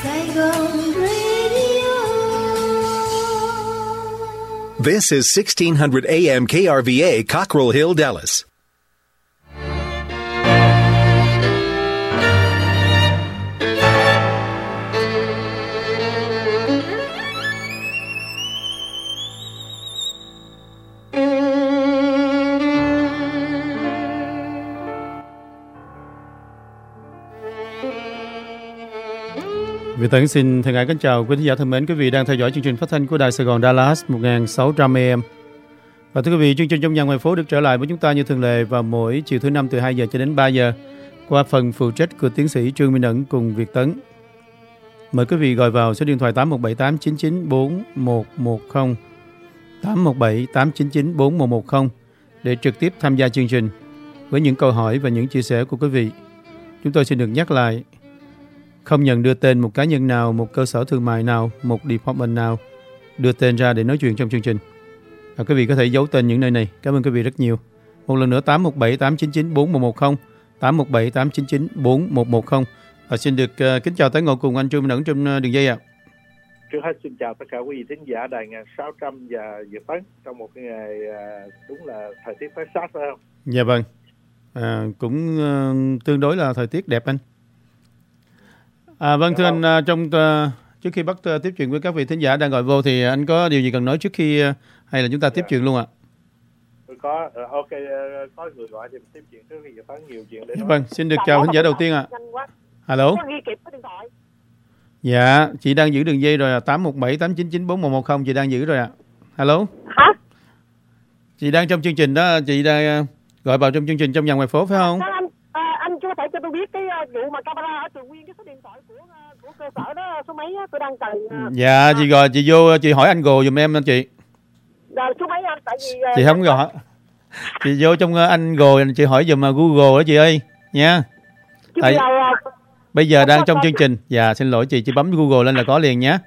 Saigon Radio. This is 1600 AM KRVA, Cockrell Hill, Dallas. Việt Tấn xin thân ái kính chào quý thính giả thân mến, quý vị đang theo dõi chương trình phát thanh của Đài Sài Gòn Dallas 1600 AM. Và thưa quý vị, chương trình Trong Nhà Ngoài Phố được trở lại với chúng ta như thường lệ vào mỗi chiều thứ Năm từ 2 giờ cho đến 3 giờ qua phần phụ trách của tiến sĩ Trương Minh Ẩn cùng Việt Tấn. Mời quý vị gọi vào số điện thoại 8178994110 8178994110 để trực tiếp tham gia chương trình với những câu hỏi và những chia sẻ của quý vị. Chúng tôi xin được nhắc lại, không nhận đưa tên một cá nhân nào, một cơ sở thương mại nào, một department nào đưa tên ra để nói chuyện trong chương trình. Quý vị có thể giấu tên những nơi này. Cảm ơn quý vị rất nhiều. Một lần nữa 8178994110 8178994110. Và xin được kính chào tái ngộ cùng anh Trương Minh Ẩn trong đường dây ạ. Trước hết xin chào tất cả quý vị thính giả Đài 1600 và Việt Tấn trong một cái ngày đúng là thời tiết phát sát phải không? Dạ vâng. Cũng tương đối là thời tiết đẹp anh. Vâng, thưa anh, trước khi bắt tiếp chuyện với các vị thính giả đang gọi vô thì anh có điều gì cần nói trước khi hay là chúng ta tiếp chuyện luôn ạ? Có, ok, có người gọi thì tiếp chuyện trước khi có nhiều chuyện để nói. Vâng, xin được chào thính giả đầu tiên ạ. Alo. Dạ, chị đang giữ đường dây rồi, 8178994110, chị đang giữ rồi ạ. Alo. Hả? Chị đang trong chương trình đó, chị đang gọi vào trong chương trình Trong Nhà Ngoài Phố phải không? Anh có thể cho tôi biết cái vụ mà camera ở Trường Nguyên, cái số điện thoại của cơ sở đó số mấy, tôi đang cần. Dạ, chị gọi, chị vô, chị hỏi anh Gồ giùm em anh chị. Số mấy anh, tại vì chị không gọi. Chị vô trong anh Gồ, chị hỏi giùm Google đó chị ơi, nha. Tại bây giờ đang trong chương trình. Dạ, xin lỗi chị bấm Google lên là có liền nhé.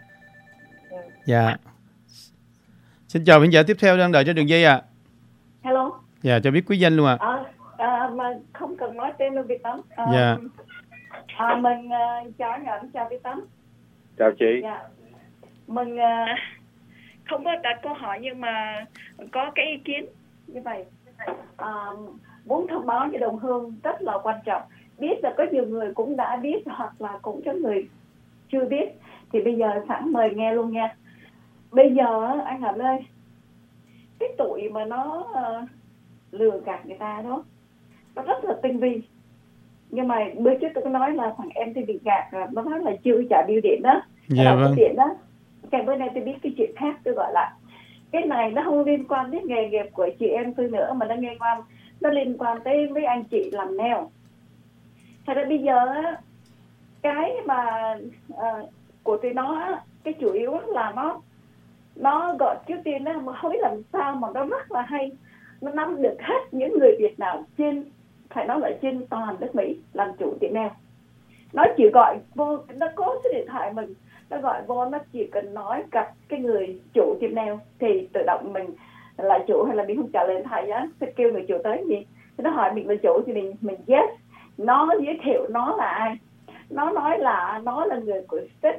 Dạ. Xin chào khán giả tiếp theo đang đợi trên đường dây ạ. Hello. Dạ, cho biết quý danh luôn ạ. Mà không cần nói tên luôn Việt Tấn. Dạ. Mình chào anh, chào Việt Tấn. Chào chị. Dạ. Mình không có đặt câu hỏi nhưng mà có cái ý kiến như vậy. Muốn thông báo cho đồng hương rất là quan trọng. Biết là có nhiều người cũng đã biết hoặc là cũng có người chưa biết. Thì bây giờ sẵn mời nghe luôn nha. Bây giờ anh Hạnh ơi, cái tụi mà nó lừa gạt người ta đó, nó rất là tinh vi. Nhưng mà bữa trước tôi có nói là thằng em tôi bị gạt, nó nói là chưa trả bill điện đó. Dạ vâng. Điện đó. Cái bữa nay tôi biết cái chuyện khác, tôi gọi lại. Cái này nó không liên quan đến nghề nghiệp của chị em tôi nữa, mà nó liên quan tới với anh chị làm nail. Thật ra bây giờ cái mà của tụi nó, cái chủ yếu là nó gọi trước tiên nó không biết làm sao mà nó rất là hay. Nó nắm được hết những người Việt Nam phải nói là trên toàn nước Mỹ làm chủ tiệm nail. Nó chỉ gọi vô, nó có số điện thoại mình, nó gọi vô, nó chỉ cần nói gặp cái người chủ tiệm nail thì tự động mình là chủ, hay là mình không trả lời điện thoại á, sẽ kêu người chủ tới gì. Thì nó hỏi mình là chủ thì mình yes. Nó giới thiệu nó là ai. Nó nói là nó là người của State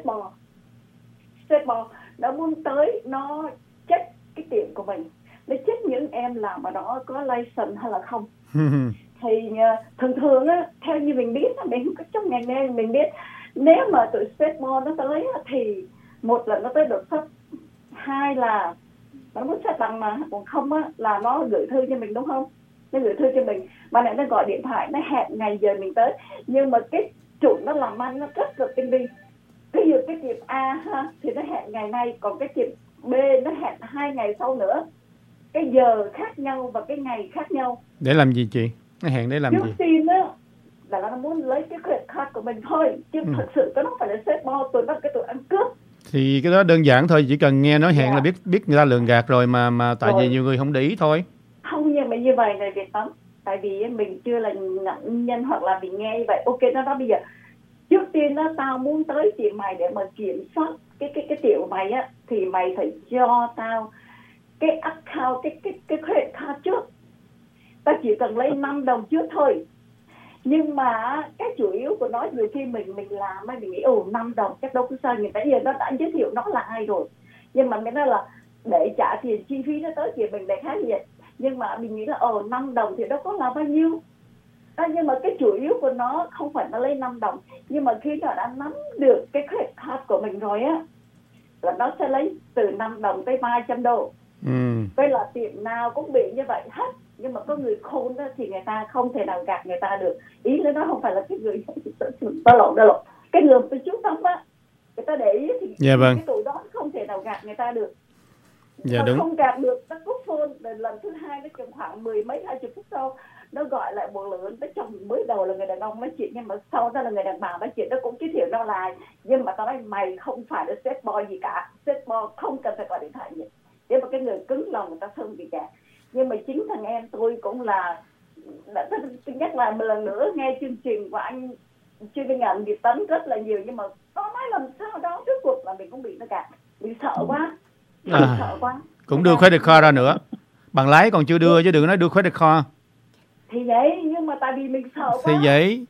Board. Nó muốn tới, nó check cái tiệm của mình, nó check những em làm mà nó có license hay là không. Thì thường á, theo như mình biết, mình có trong ngành nên mình biết, nếu mà tụi State Board nó tới thì một là nó tới đột xuất, hai là nó muốn xét bằng, mà còn không á là nó gửi thư cho mình, đúng không? Nó gửi thư cho mình, mà lại nó gọi điện thoại, nó hẹn ngày giờ mình tới. Nhưng mà cái chủ nó làm ăn nó rất là tinh vi. Ví dụ cái tiệm A ha, thì nó hẹn ngày nay, còn cái tiệm B nó hẹn 2 ngày sau nữa. Cái giờ khác nhau và cái ngày khác nhau. Để làm gì chị? Nó hẹn để làm gì? Trước tiên á là nó muốn lấy cái credit card của mình thôi, chứ thật sự nó không phải là State Board, tụi nó cái tụi ăn cướp. Thì cái đó đơn giản thôi, chỉ cần nghe nói hẹn là biết người ta lường gạt rồi, mà tại vì nhiều người không để ý thôi. Không, nhưng mà như vậy này Việt Tấn, tại vì mình chưa là nạn nhân hoặc là mình nghe như vậy. Ok, nó nói bây giờ trước tiên đó, tao muốn tới tiệm mày để mà kiểm soát cái tiệm của mày á, thì mày phải cho tao cái account, cái credit card trước. Tao chỉ cần lấy $5 trước thôi. Nhưng mà cái chủ yếu của nó nhiều khi mình làm mình nghĩ 5 đồng chắc đâu có sao, người ta giờ nó đã giới thiệu nó là ai rồi, nhưng mà mình nói là để trả tiền chi phí nó tới thì mình lại khá vậy, nhưng mà mình nghĩ là 5 đồng thì đâu có là bao nhiêu. Nhưng mà cái chủ yếu của nó không phải nó lấy 5 đồng, nhưng mà khi nó đã nắm được cái credit card của mình rồi á, là nó sẽ lấy từ 5 đồng tới 300 đô. Đây là tiệm nào cũng bị như vậy hết. Nhưng mà có người khôn đó thì người ta không thể nào gạt người ta được. Ý là nó không phải là cái người ta lộn. Cái người từ trung tâm á, người ta để ý thì cái tụi đó không thể nào gạt người ta được. Dạ, nó đúng. không gạt được, nó cúp phone. Lần thứ hai nó chừng khoảng 10 mấy 20 phút sau, nó gọi lại một lượt. Tới trong mới đầu là người đàn ông nói chuyện, nhưng mà sau đó là người đàn bà nói chuyện. Nó cũng giới thiệu nó là, nhưng mà tao nói mày không phải là set boy gì cả. Set boy không cần phải gọi điện thoại gì. Nếu mà cái người cứng lòng người ta không bị gạt. Nhưng mà chính thằng em tôi cũng là, tôi nhắc lại một lần nữa, nghe chương trình của anh chuyên viên ngành Việt Tấn rất là nhiều, nhưng mà có nói làm sao đó trước cuộc là mình cũng bị nó gạt. Mình sợ quá. Sợ quá. Cũng đưa credit card ra nữa. Bằng lái còn chưa đưa chứ đừng nói đưa credit card. Thì vậy, nhưng mà tại vì mình sợ quá. Thì vậy.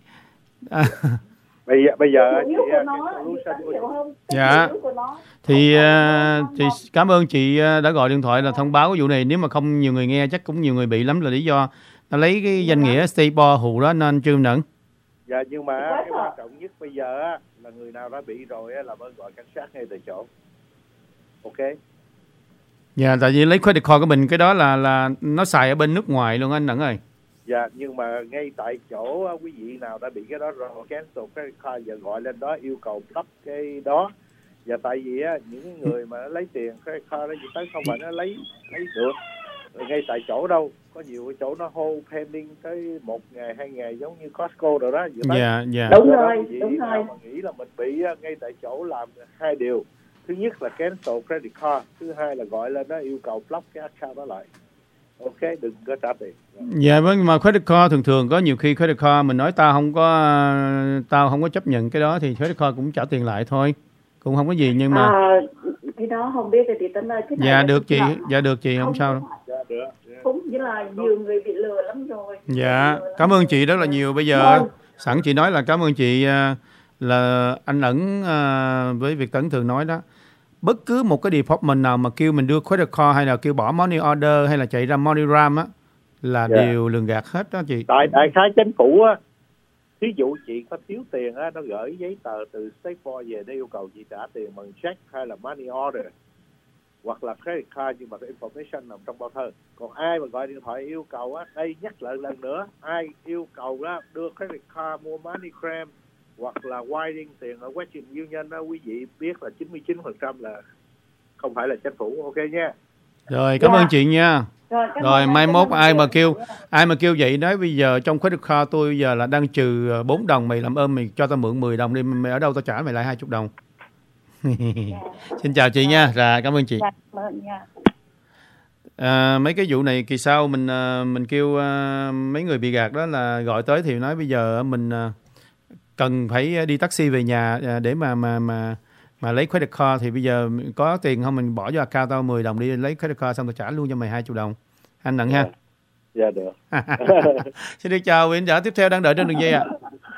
Bây giờ chủ yếu của nó, hiểu không? Dạ. Thì cảm ơn chị đã gọi điện thoại là thông báo cái vụ này. Nếu mà không nhiều người nghe chắc cũng nhiều người bị lắm, là lý do nó lấy cái danh nghĩa Stable hù đó nên chưa nẫn. Dạ, nhưng mà cái quan trọng nhất bây giờ á, là người nào đã bị rồi á, là mới gọi cảnh sát ngay tại chỗ. Ok. Dạ, tại vì lấy credit card của mình, cái đó là nó xài ở bên nước ngoài luôn anh Nẫn ơi. Dạ, nhưng mà ngay tại chỗ quý vị nào đã bị cái đó rồi, cancel credit card, giờ gọi lên đó yêu cầu lắp cái đó. Và tại vì á, những người mà nó lấy tiền credit card đó gì tới không phải nó lấy được rồi ngay tại chỗ đâu. Có nhiều cái chỗ nó hold pending tới 1 ngày 2 ngày, giống như Costco rồi đó. Dạ, dạ. Đúng rồi. Mà nghĩ là mình bị ngay tại chỗ làm 2 điều. Thứ nhất là cancel credit card, thứ hai là gọi lên đó yêu cầu block cái account đó lại. Ok, đừng có trả tiền. Dạ, nhưng mà credit card thường có nhiều khi credit card mình nói tao không có chấp nhận cái đó thì credit card cũng trả tiền lại thôi, cũng không có gì. Nhưng mà cái đó không biết thì tính ơi. Dạ được chị, không sao đâu. Dạ được. Cũng như là nhiều người bị lừa lắm rồi. Dạ, cảm ơn chị rất là nhiều. Bây giờ sẵn chị nói là cảm ơn chị, là anh Ẩn với Việt Tấn thường nói đó, bất cứ một cái department nào mà kêu mình đưa credit card hay là kêu bỏ money order hay là chạy ra MoneyGram á là đều lường gạt hết đó chị. Đại khái chính phủ á, ví dụ chị có thiếu tiền á, nó gửi giấy tờ từ State Board về để yêu cầu chị trả tiền bằng check hay là money order hoặc là credit card, nhưng mà cái information nằm trong bao thơ. Còn ai mà gọi điện thoại yêu cầu á, đây nhắc lại lần nữa, ai yêu cầu đó đưa credit card mua MoneyGram hoặc là wiring tiền ở Western Union đó, quý vị biết là 99% là không phải là chính phủ. Ok nha. Rồi, cảm ơn chị nha. Rồi mai mốt ai mà kêu vậy nói bây giờ trong credit card tôi bây giờ là đang trừ 4 đồng, mày làm ơn mày cho tao mượn 10 đồng đi, mày ở đâu tao trả mày lại 20 đồng. Xin chào chị nha. Dạ, cảm ơn chị. Mấy cái vụ này kỳ sau mình kêu mấy người bị gạt đó là gọi tới thì nói bây giờ mình cần phải đi taxi về nhà để mà lấy credit card, thì bây giờ có tiền không mình bỏ vô account tao 10 đồng đi lấy credit card xong tao trả luôn cho mày 20 đồng. Anh Nẫn ha. Dạ được. Xin được chào vị khán giả tiếp theo đang đợi trên đường dây ạ.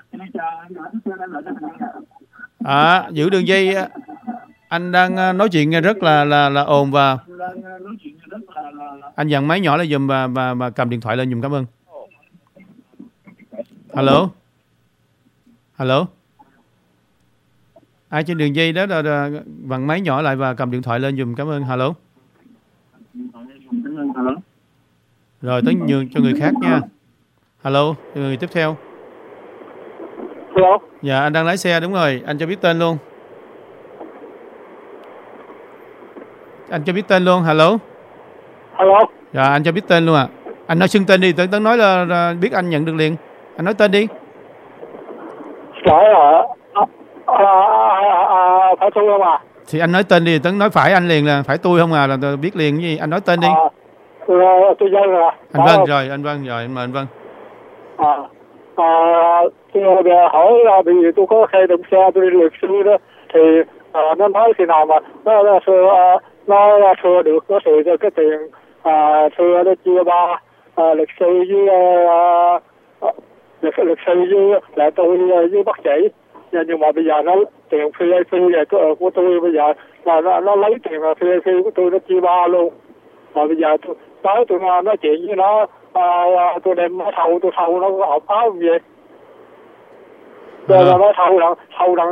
Giữ đường dây, anh đang nói chuyện nghe rất là ồn và anh dặn máy nhỏ lại giùm và cầm điện thoại lên giùm, cảm ơn. Hello. Ai trên đường dây đó là vặn máy nhỏ lại và cầm điện thoại lên giùm, cảm ơn. Hello. Rồi tới nhường cho người khác nha. Hello, người tiếp theo. Hello. Dạ, anh đang lái xe đúng rồi, anh cho biết tên luôn. Hello. Dạ, anh cho biết tên luôn ạ. Anh nói xưng tên đi, Tấn nói là biết anh nhận được liền. Anh nói tên đi. Phải tôi không à? Thì anh nói tên đi, Tấn nói phải anh liền, là phải tôi không à, là tôi biết liền cái gì. Anh nói tên đi. Tôi Vân à. Anh Vân rồi, anh mời anh Vân. Tôi hỏi là vì tôi có khai động xe, tôi đi luật sư đó, thì nó nói khi nào mà nó thưa được, nó thừa cho cái tiền thưa nó chia ba luật sư với luật sư với là tôi với bác sĩ, nhưng mà bây giờ nó tiền PAP của tôi bây giờ là nó lấy tiền PAP của tôi nó chia ba luôn. Rồi bây giờ tôi nói chuyện với nó, tôi đem nó tôi thâu nó hợp pháp không vậy? Rồi nó thâu rằng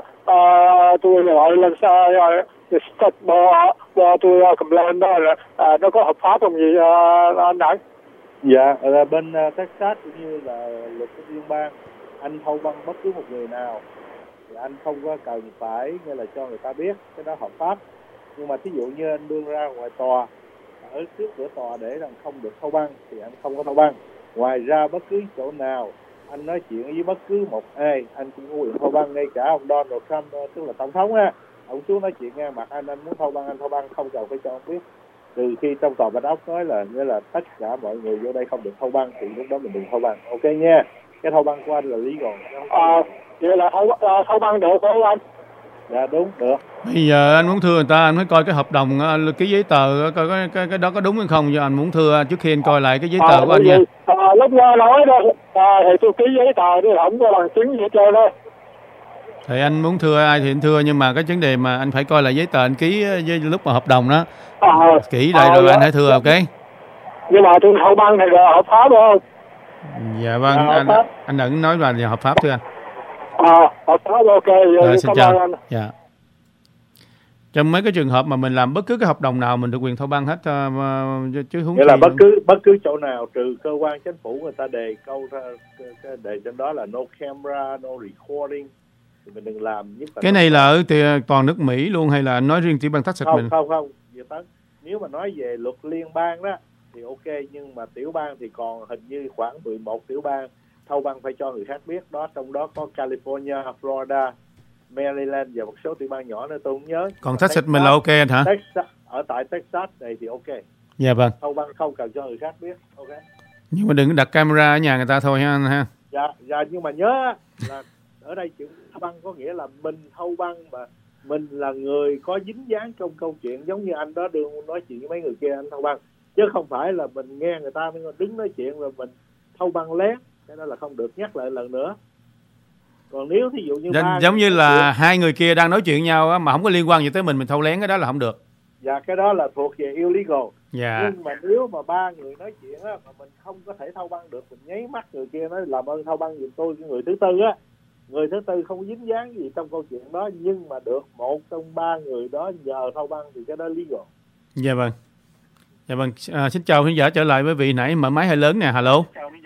tôi gọi lên state bo tôi complain đó là nó có hợp pháp không gì anh Đặng? Dạ, là bên Texas cũng như là luật liên bang, anh thâu băng bất cứ một người nào thì anh không có cần phải nghĩa là cho người ta biết cái đó hợp pháp. Nhưng mà thí dụ như anh đưa ra ngoài tòa, ở trước cửa tòa để rằng không được thâu băng thì anh không có thâu băng. Ngoài ra bất cứ chỗ nào anh nói chuyện với bất cứ một ai, anh cũng có quyền thâu băng. Ngay cả ông Donald Trump, tức là tổng thống á, ông xuống nói chuyện ngang mặt anh muốn thâu băng, anh thâu băng không cần phải cho ông biết. Từ khi trong tòa Bạch Ốc nói là nghĩa là tất cả mọi người vô đây không được thâu băng thì lúc đó mình đừng thâu băng, ok nha. Cái thâu băng của anh là legal. Vậy là thâu băng được không anh? Dạ đúng, được. Bây giờ anh muốn thưa người ta, anh phải coi cái hợp đồng, ký giấy tờ, coi cái đó có đúng hay không. Cho anh muốn thưa trước khi anh coi lại cái giấy tờ của anh nha. Lúc qua nói đó, thì tôi ký giấy tờ đi, không có bằng chứng gì hết trơn đó. Thì anh muốn thưa ai thì anh thưa, nhưng mà cái vấn đề mà anh phải coi lại giấy tờ anh ký với lúc mà hợp đồng đó. Kỹ lại rồi anh hãy thưa, ok? Nhưng mà tôi thâu băng này là hợp pháp không? Dạ vâng, anh đừng nói là hợp pháp thưa anh. Hợp pháp ok. Rồi, xin chào anh. Dạ. Trong mấy cái trường hợp mà mình làm bất cứ cái hợp đồng nào mình được quyền thâu băng hết, chứ huống nghĩa là bất cứ chỗ nào trừ cơ quan chính phủ người ta đề câu cái đề trên đó là no camera, no recording thì mình đừng làm. Cái này là ở toàn nước Mỹ luôn hay là nói riêng tiểu bang Texas mình? Không. Nếu mà nói về luật liên bang đó thì ok, nhưng mà tiểu bang thì còn hình như khoảng 11 tiểu bang thâu băng phải cho người khác biết đó, trong đó có California, Florida, Maryland và một số tiểu bang nhỏ nữa tôi không nhớ. Còn Texas mình là ok anh hả? Ở tại Texas này thì ok. Dạ vâng. Thâu băng không cần cho người khác biết, ok. Nhưng mà đừng đặt camera ở nhà người ta thôi ha anh ha. Dạ nhưng mà nhớ là ở đây chữ thâu băng có nghĩa là mình thâu băng mà mình là người có dính dáng trong câu chuyện, giống như anh đó đừng nói chuyện với mấy người kia anh thâu băng, chứ không phải là mình nghe người ta đứng nói chuyện rồi mình thâu băng lén, cái đó là không được. Nhắc lại lần nữa. Còn nếu thí dụ như giống như là hai người kia đang nói chuyện nhau á, mà không có liên quan gì tới mình thâu lén, cái đó là không được. Dạ cái đó là thuộc về illegal. Dạ. Nhưng mà nếu mà ba người nói chuyện á mà mình không có thể thâu băng được, mình nháy mắt người kia nói làm ơn thâu băng giùm tôi, cái người thứ tư á, người thứ tư không dính dáng gì trong câu chuyện đó nhưng mà được một trong ba người đó nhờ thâu băng thì cái đó legal. Dạ vâng. Dạ vâng. Xin chào khán giả, trở lại với vị nãy mở máy hơi lớn nè. Hello.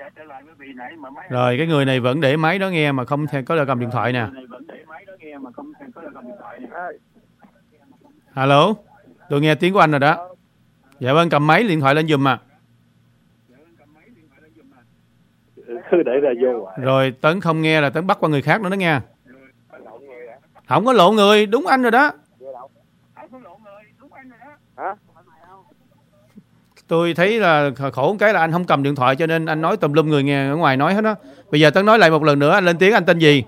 Rồi cái người này vẫn để máy đó nghe mà không có cầm điện thoại nè. Hello. Tôi nghe tiếng của anh rồi đó. Dạ vâng, cầm máy điện thoại lên giùm mà. Cứ để ra vô. Rồi Tấn không nghe là Tấn bắt qua người khác nữa đó nghe. Không có lộ người, đúng anh rồi đó. Hả? Tôi thấy là khổ cái là anh không cầm điện thoại cho nên anh nói tùm lum người nghe ở ngoài nói hết đó. Bây giờ Tấn nói lại một lần nữa, anh lên tiếng, anh tên gì?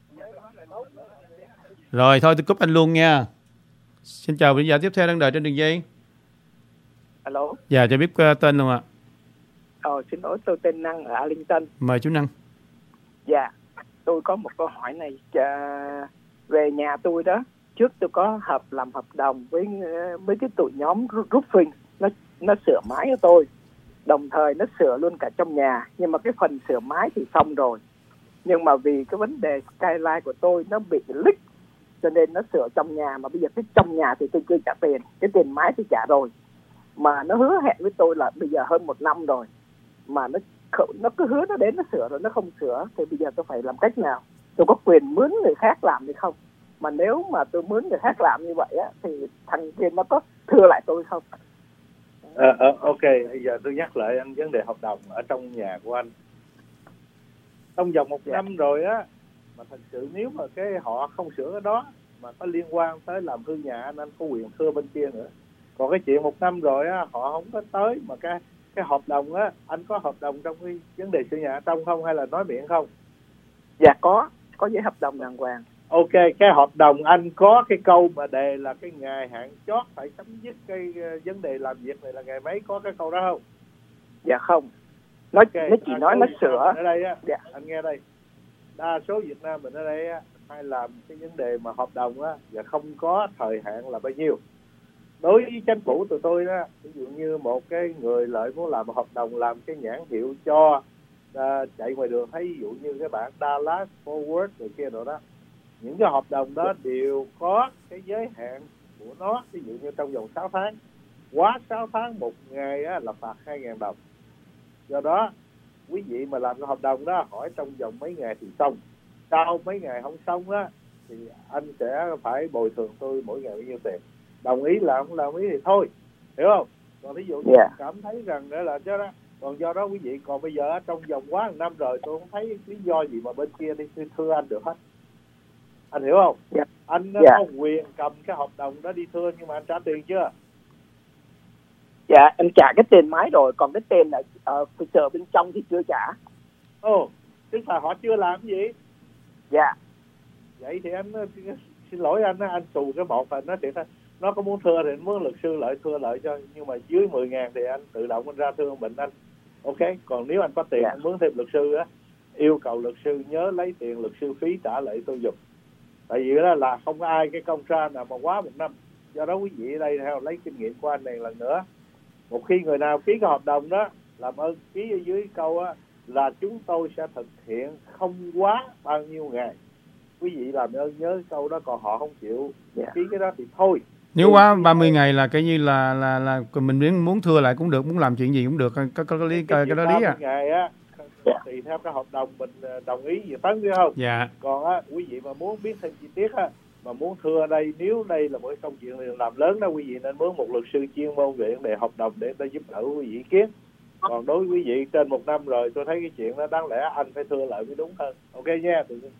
Rồi thôi tôi cúp anh luôn nha. Xin chào quý giả tiếp theo đang đợi trên đường dây. Alo. Dạ cho biết tên luôn ạ. Xin lỗi, tôi tên Năng ở Arlington. Mời chú Năng. Dạ, tôi có một câu hỏi này về nhà tôi đó. Trước tôi có làm hợp đồng với cái tụi nhóm roofing, nó sửa mái cho tôi, đồng thời nó sửa luôn cả trong nhà. Nhưng mà cái phần sửa mái thì xong rồi, nhưng mà vì cái vấn đề skyline của tôi nó bị leak cho nên nó sửa trong nhà. Mà bây giờ cái trong nhà thì tôi chưa trả tiền, cái tiền mái thì trả rồi, mà nó hứa hẹn với tôi là bây giờ hơn 1 năm rồi mà nó cứ hứa nó đến nó sửa rồi nó không sửa. Thì bây giờ tôi phải làm cách nào? Tôi có quyền mướn người khác làm hay không? Mà nếu mà tôi mướn người khác làm như vậy á, thì thằng kia nó có thưa lại tôi không? Ok, bây giờ tôi nhắc lại anh vấn đề hợp đồng ở trong nhà của anh. Trong vòng 1 năm rồi á, mà thật sự nếu mà cái họ không sửa cái đó mà có liên quan tới làm hư nhà anh có quyền thưa bên kia nữa. Còn cái chuyện 1 năm rồi á, họ không có tới mà cái hợp đồng á, anh có hợp đồng trong cái vấn đề sửa nhà trong không hay là nói miệng không? Dạ có giấy hợp đồng đàng hoàng. Ok, cái hợp đồng anh có cái câu mà đề là cái ngày hạn chót phải chấm dứt cái vấn đề làm việc này là ngày mấy, có cái câu đó không? Dạ không. nó Ok, nó chỉ đa nói số nó Việt sửa. Nam ở đây á, Dạ. anh nghe đây, đa số Việt Nam mình ở đây á hay làm cái vấn đề mà hợp đồng á và không có thời hạn là bao nhiêu. Đối với chính phủ tụi tôi đó, ví dụ như một cái người lợi muốn làm một hợp đồng làm cái nhãn hiệu cho chạy ngoài đường, thấy ví dụ như cái bản Dallas Forward rồi kia rồi đó, những cái hợp đồng đó đều có cái giới hạn của nó. Ví dụ như trong vòng 6 tháng, quá 6 tháng một ngày á, là phạt 2.000 đồng. Do đó quý vị mà làm cái hợp đồng đó hỏi trong vòng mấy ngày thì xong, sau mấy ngày không xong á thì anh sẽ phải bồi thường tôi mỗi ngày bao nhiêu tiền. Đồng ý làm không đồng ý thì thôi, hiểu không? Còn ví dụ như cảm thấy rằng đó là chứ đó. Còn do đó quý vị, còn bây giờ trong vòng quá 1 năm rồi tôi không thấy lý do gì mà bên kia đi thưa anh được hết. Anh hiểu không? Anh có quyền cầm cái hợp đồng đó đi thưa, nhưng mà anh trả tiền chưa? Dạ, anh trả cái tiền máy rồi, còn cái tiền là officer bên trong thì chưa trả. Ồ, tức là họ chưa làm gì? Dạ. Vậy thì anh xin lỗi anh xù cái một là nó thiệt. Nó có muốn thưa thì anh muốn luật sư lợi thưa lợi cho, nhưng mà dưới 10.000 thì anh tự động anh ra thưa bệnh anh. Ok, còn nếu anh có tiền anh mướn thêm luật sư á, yêu cầu luật sư nhớ lấy tiền luật sư phí trả lại tôi giùm. Tại vì đó là không có ai cái công tra nào mà quá 1 năm. Do đó quý vị ở đây theo lấy kinh nghiệm của anh này lần nữa, một khi người nào ký cái hợp đồng đó, làm ơn ký ở dưới câu á là chúng tôi sẽ thực hiện không quá bao nhiêu ngày. Quý vị làm ơn nhớ câu đó, còn họ không chịu ký cái đó thì thôi. Nếu quá 30 ngày là cái như là mình muốn thưa lại cũng được, muốn làm chuyện gì cũng được, có lý cái đó lý à. Ngày á tùy theo cái hợp đồng mình đồng ý gì Tấn biết không? Dạ. Còn á quý vị mà muốn biết thêm chi tiết á, mà muốn thưa đây, nếu đây là một cái công chuyện làm lớn đó, quý vị nên mướn một luật sư chuyên môn về vấn đề hợp đồng để ta giúp đỡ quý vị ý kiến. Còn đối với quý vị trên 1 năm rồi, tôi thấy cái chuyện đó đáng lẽ anh phải thưa lại mới đúng hơn. Ok nha.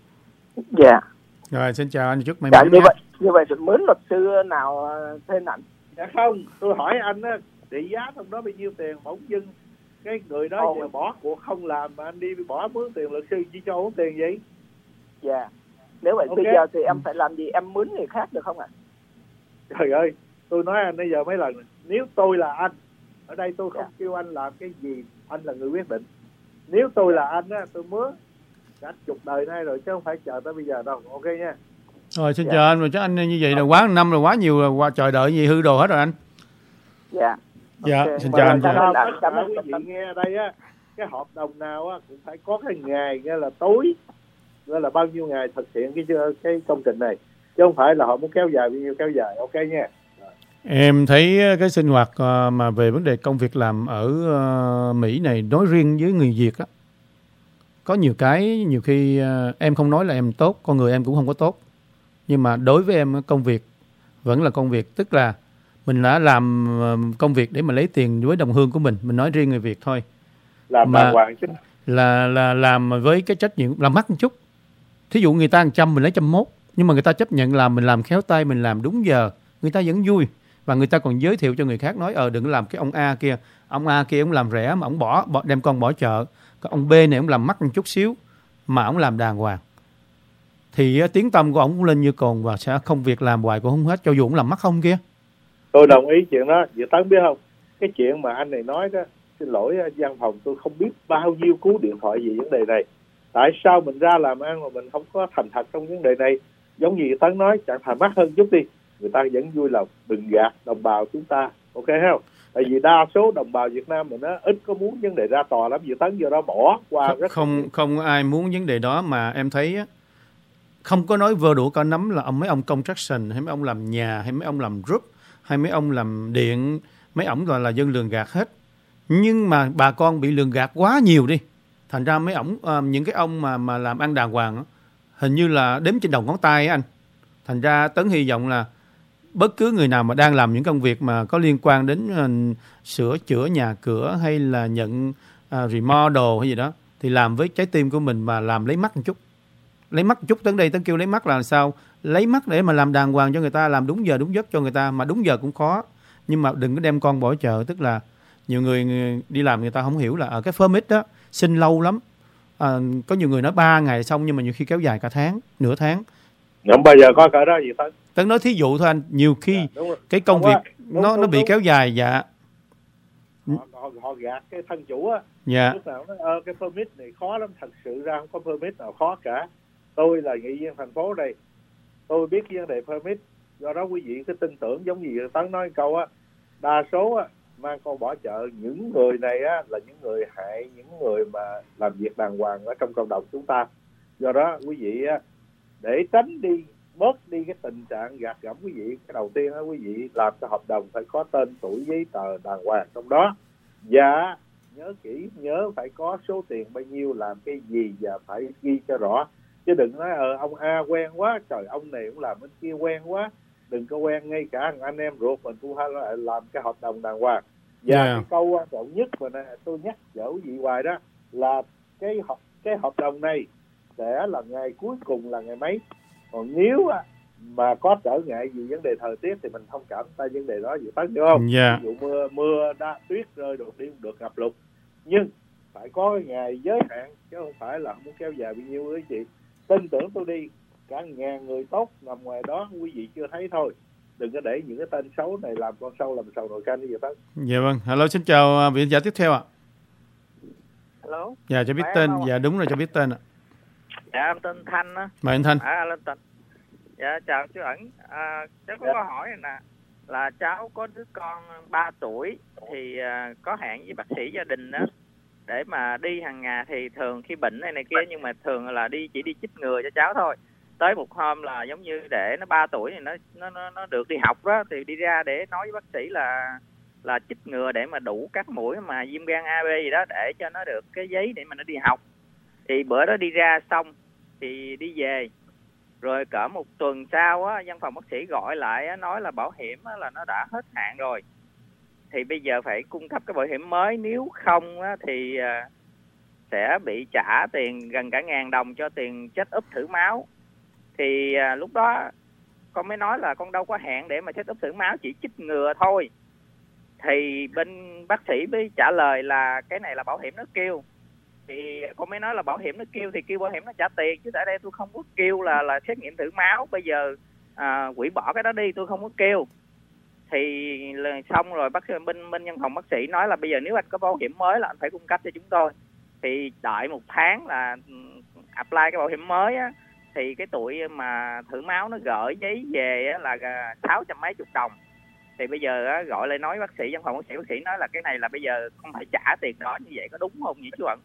Dạ. Rồi xin chào anh, chúc may mắn. Như vậy thì mướn luật sư nào tên anh? Dạ không, tôi hỏi anh á, trị giá trong đó bao nhiêu tiền, bỗng dưng cái người đó giờ bỏ cuộc không làm mà anh đi bỏ mướn tiền luật sư chỉ cho uống tiền gì? Dạ. Nếu vậy bây giờ thì em phải làm gì? Em mướn người khác được không ạ? Trời ơi, tôi nói anh bây giờ mấy lần, nếu tôi là anh, ở đây tôi không kêu anh làm cái gì, anh là người quyết định. Nếu tôi là anh á, tôi mướn cả chục đời nay rồi chứ không phải chờ tới bây giờ đâu. Ok nha. Rồi xin chào anh, rồi chứ anh như vậy là quá 1 năm là quá nhiều, là qua chờ đợi gì hư đồ hết rồi anh. Dạ. Dạ, xin chào anh. Cảm ơn quý vị nghe ở đây á, cái hợp đồng nào á cũng phải có cái ngày, nghĩa là tối, nghĩa là bao nhiêu ngày thực hiện cái công trình này, chứ không phải là họ muốn kéo dài bao nhiêu kéo dài. Ok nha. Em thấy cái sinh hoạt mà về vấn đề công việc làm ở Mỹ này, nói riêng với người Việt á, có nhiều cái nhiều khi em không nói là em tốt, con người em cũng không có tốt, nhưng mà đối với em công việc vẫn là công việc, tức là mình đã làm công việc để mà lấy tiền với đồng hương của mình nói riêng người Việt thôi, làm mà đàng hoàng chứ, là làm với cái trách nhiệm, làm mắc một chút. Thí dụ người ta 100 mình lấy 101, nhưng mà người ta chấp nhận làm, mình làm khéo tay, mình làm đúng giờ, người ta vẫn vui, và người ta còn giới thiệu cho người khác, nói đừng làm cái ông A kia ông làm rẻ mà ông bỏ đem con bỏ chợ, còn ông B này ông làm mắc một chút xíu mà ông làm đàng hoàng, thì tiếng tăm của ông cũng lên như cồn, và sẽ không việc làm hoài cũng không hết, cho dù ông làm mắc không kia. Tôi đồng ý chuyện đó. Vậy Tấn biết không, cái chuyện mà anh này nói đó, xin lỗi văn phòng tôi không biết bao nhiêu cú điện thoại về vấn đề này. Tại sao mình ra làm ăn mà mình không có thành thật trong vấn đề này? Giống như Tấn nói, chẳng thà mắc hơn chút đi, người ta vẫn vui lòng, đừng gạt đồng bào chúng ta. Ok không? Tại vì đa số đồng bào Việt Nam mình á ít có muốn vấn đề ra tòa lắm, Việt Tấn, do đó bỏ qua rất không ai muốn vấn đề đó. Mà em thấy á, không có nói vơ đũa cả nắm là mấy ông construction, hay mấy ông làm nhà, hay mấy ông làm roof, hay mấy ông làm điện, mấy ổng là dân lường gạt hết. Nhưng mà bà con bị lường gạt quá nhiều đi, thành ra mấy ổng những cái ông mà làm ăn đàng hoàng á, hình như là đếm trên đầu ngón tay á anh. Thành ra Tấn hy vọng là bất cứ người nào mà đang làm những công việc mà có liên quan đến sửa chữa nhà cửa, hay là nhận remodel hay gì đó, thì làm với trái tim của mình, mà làm lấy mắt một chút. Lấy mắt một chút. Tấn kêu lấy mắt là sao? Lấy mắt để mà làm đàng hoàng cho người ta, làm đúng giờ đúng giấc cho người ta, mà đúng giờ cũng khó. Nhưng mà đừng có đem con bỏ chợ. Tức là nhiều người đi làm người ta không hiểu là ở cái permit đó xin lâu lắm. Có nhiều người nói 3 ngày xong, nhưng mà nhiều khi kéo dài cả tháng, nửa tháng. Không bao giờ có cái đó gì Tấn. Tấn nói thí dụ thôi anh, nhiều khi cái công việc nó bị kéo dài. Dạ. họ gạt cái thân chủ á. Dạ. Lúc nào nói cái permit này khó lắm, thật sự ra không có permit nào khó cả. Tôi là nghị viên thành phố đây, tôi biết vấn đề permit, do đó quý vị cứ tin tưởng giống như Tấn nói câu á, đa số á mang con bỏ chợ, những người này á là những người hại những người mà làm việc đàng hoàng ở trong cộng đồng chúng ta. Do đó quý vị á, để tránh đi bớt đi cái tình trạng gạt gẫm quý vị, cái đầu tiên á quý vị làm cái hợp đồng phải có tên tuổi giấy tờ đàng hoàng trong đó, và nhớ kỹ, nhớ phải có số tiền bao nhiêu làm cái gì và phải ghi cho rõ, chứ đừng nói ông A quen quá, trời ông này cũng làm bên kia quen quá, đừng có quen ngay cả anh em ruột mình cũng phải làm cái hợp đồng đàng hoàng. Và cái câu quan trọng nhất mà tôi nhắc nhở quý vị hoài đó là cái hợp đồng này sẽ là ngày cuối cùng là ngày mấy. Còn nếu mà có trở ngại gì vấn đề thời tiết thì mình thông cảm ta vấn đề đó, gì Tấn hiểu không? Ví dụ mưa tuyết rơi đột nhiên được ngập lụt, nhưng phải có cái ngày giới hạn chứ không phải là muốn kéo dài bao nhiêu quý chị. Tin tưởng tôi đi, cả ngàn người tốt nằm ngoài đó quý vị chưa thấy thôi. Đừng có để những cái tên xấu này làm con sâu làm sầu nồi canh như vậy Tấn. Dạ vâng. Hello, xin chào vị giả tiếp theo ạ. Hello. Dạ, cho biết tên. Dạ đúng rồi, cho biết tên ạ. Dạ em tên Thanh á. Mời anh Thanh. Lên tên. Dạ chào chú Ẩn. Cháu có câu hỏi này nè, là cháu có đứa con 3 tuổi thì có hẹn với bác sĩ gia đình đó để mà đi hàng ngày, thì thường khi bệnh này kia, nhưng mà thường là chỉ đi chích ngừa cho cháu thôi. Tới một hôm là giống như để nó 3 tuổi thì nó được đi học đó, thì đi ra để nói với bác sĩ là chích ngừa để mà đủ các mũi mà viêm gan A, B gì đó để cho nó được cái giấy để mà nó đi học. Thì bữa đó đi ra xong thì đi về, rồi cỡ một tuần sau á, văn phòng bác sĩ gọi lại á, nói là bảo hiểm á, là nó đã hết hạn rồi, thì bây giờ phải cung cấp cái bảo hiểm mới, nếu không á, thì sẽ bị trả tiền gần cả 1.000 đồng cho tiền check up thử máu. Thì lúc đó con mới nói là con đâu có hẹn để mà check up thử máu, chỉ chích ngừa thôi. Thì bên bác sĩ mới trả lời là cái này là bảo hiểm nó kêu. Thì con mới nói là bảo hiểm nó kêu thì kêu bảo hiểm nó trả tiền, chứ tại đây tôi không có kêu là xét nghiệm thử máu, bây giờ hủy bỏ cái đó đi, tôi không có kêu. Thì xong rồi bác sĩ bên văn phòng bác sĩ nói là bây giờ nếu anh có bảo hiểm mới là anh phải cung cấp cho chúng tôi. Thì đợi 1 tháng là apply cái bảo hiểm mới á, thì cái tụi mà thử máu nó gửi giấy về á, là 600 mấy chục đồng. Thì bây giờ á, gọi lại nói bác sĩ, văn phòng bác sĩ nói là cái này là bây giờ không phải trả tiền đó, như vậy có đúng không vậy chú Ẩn?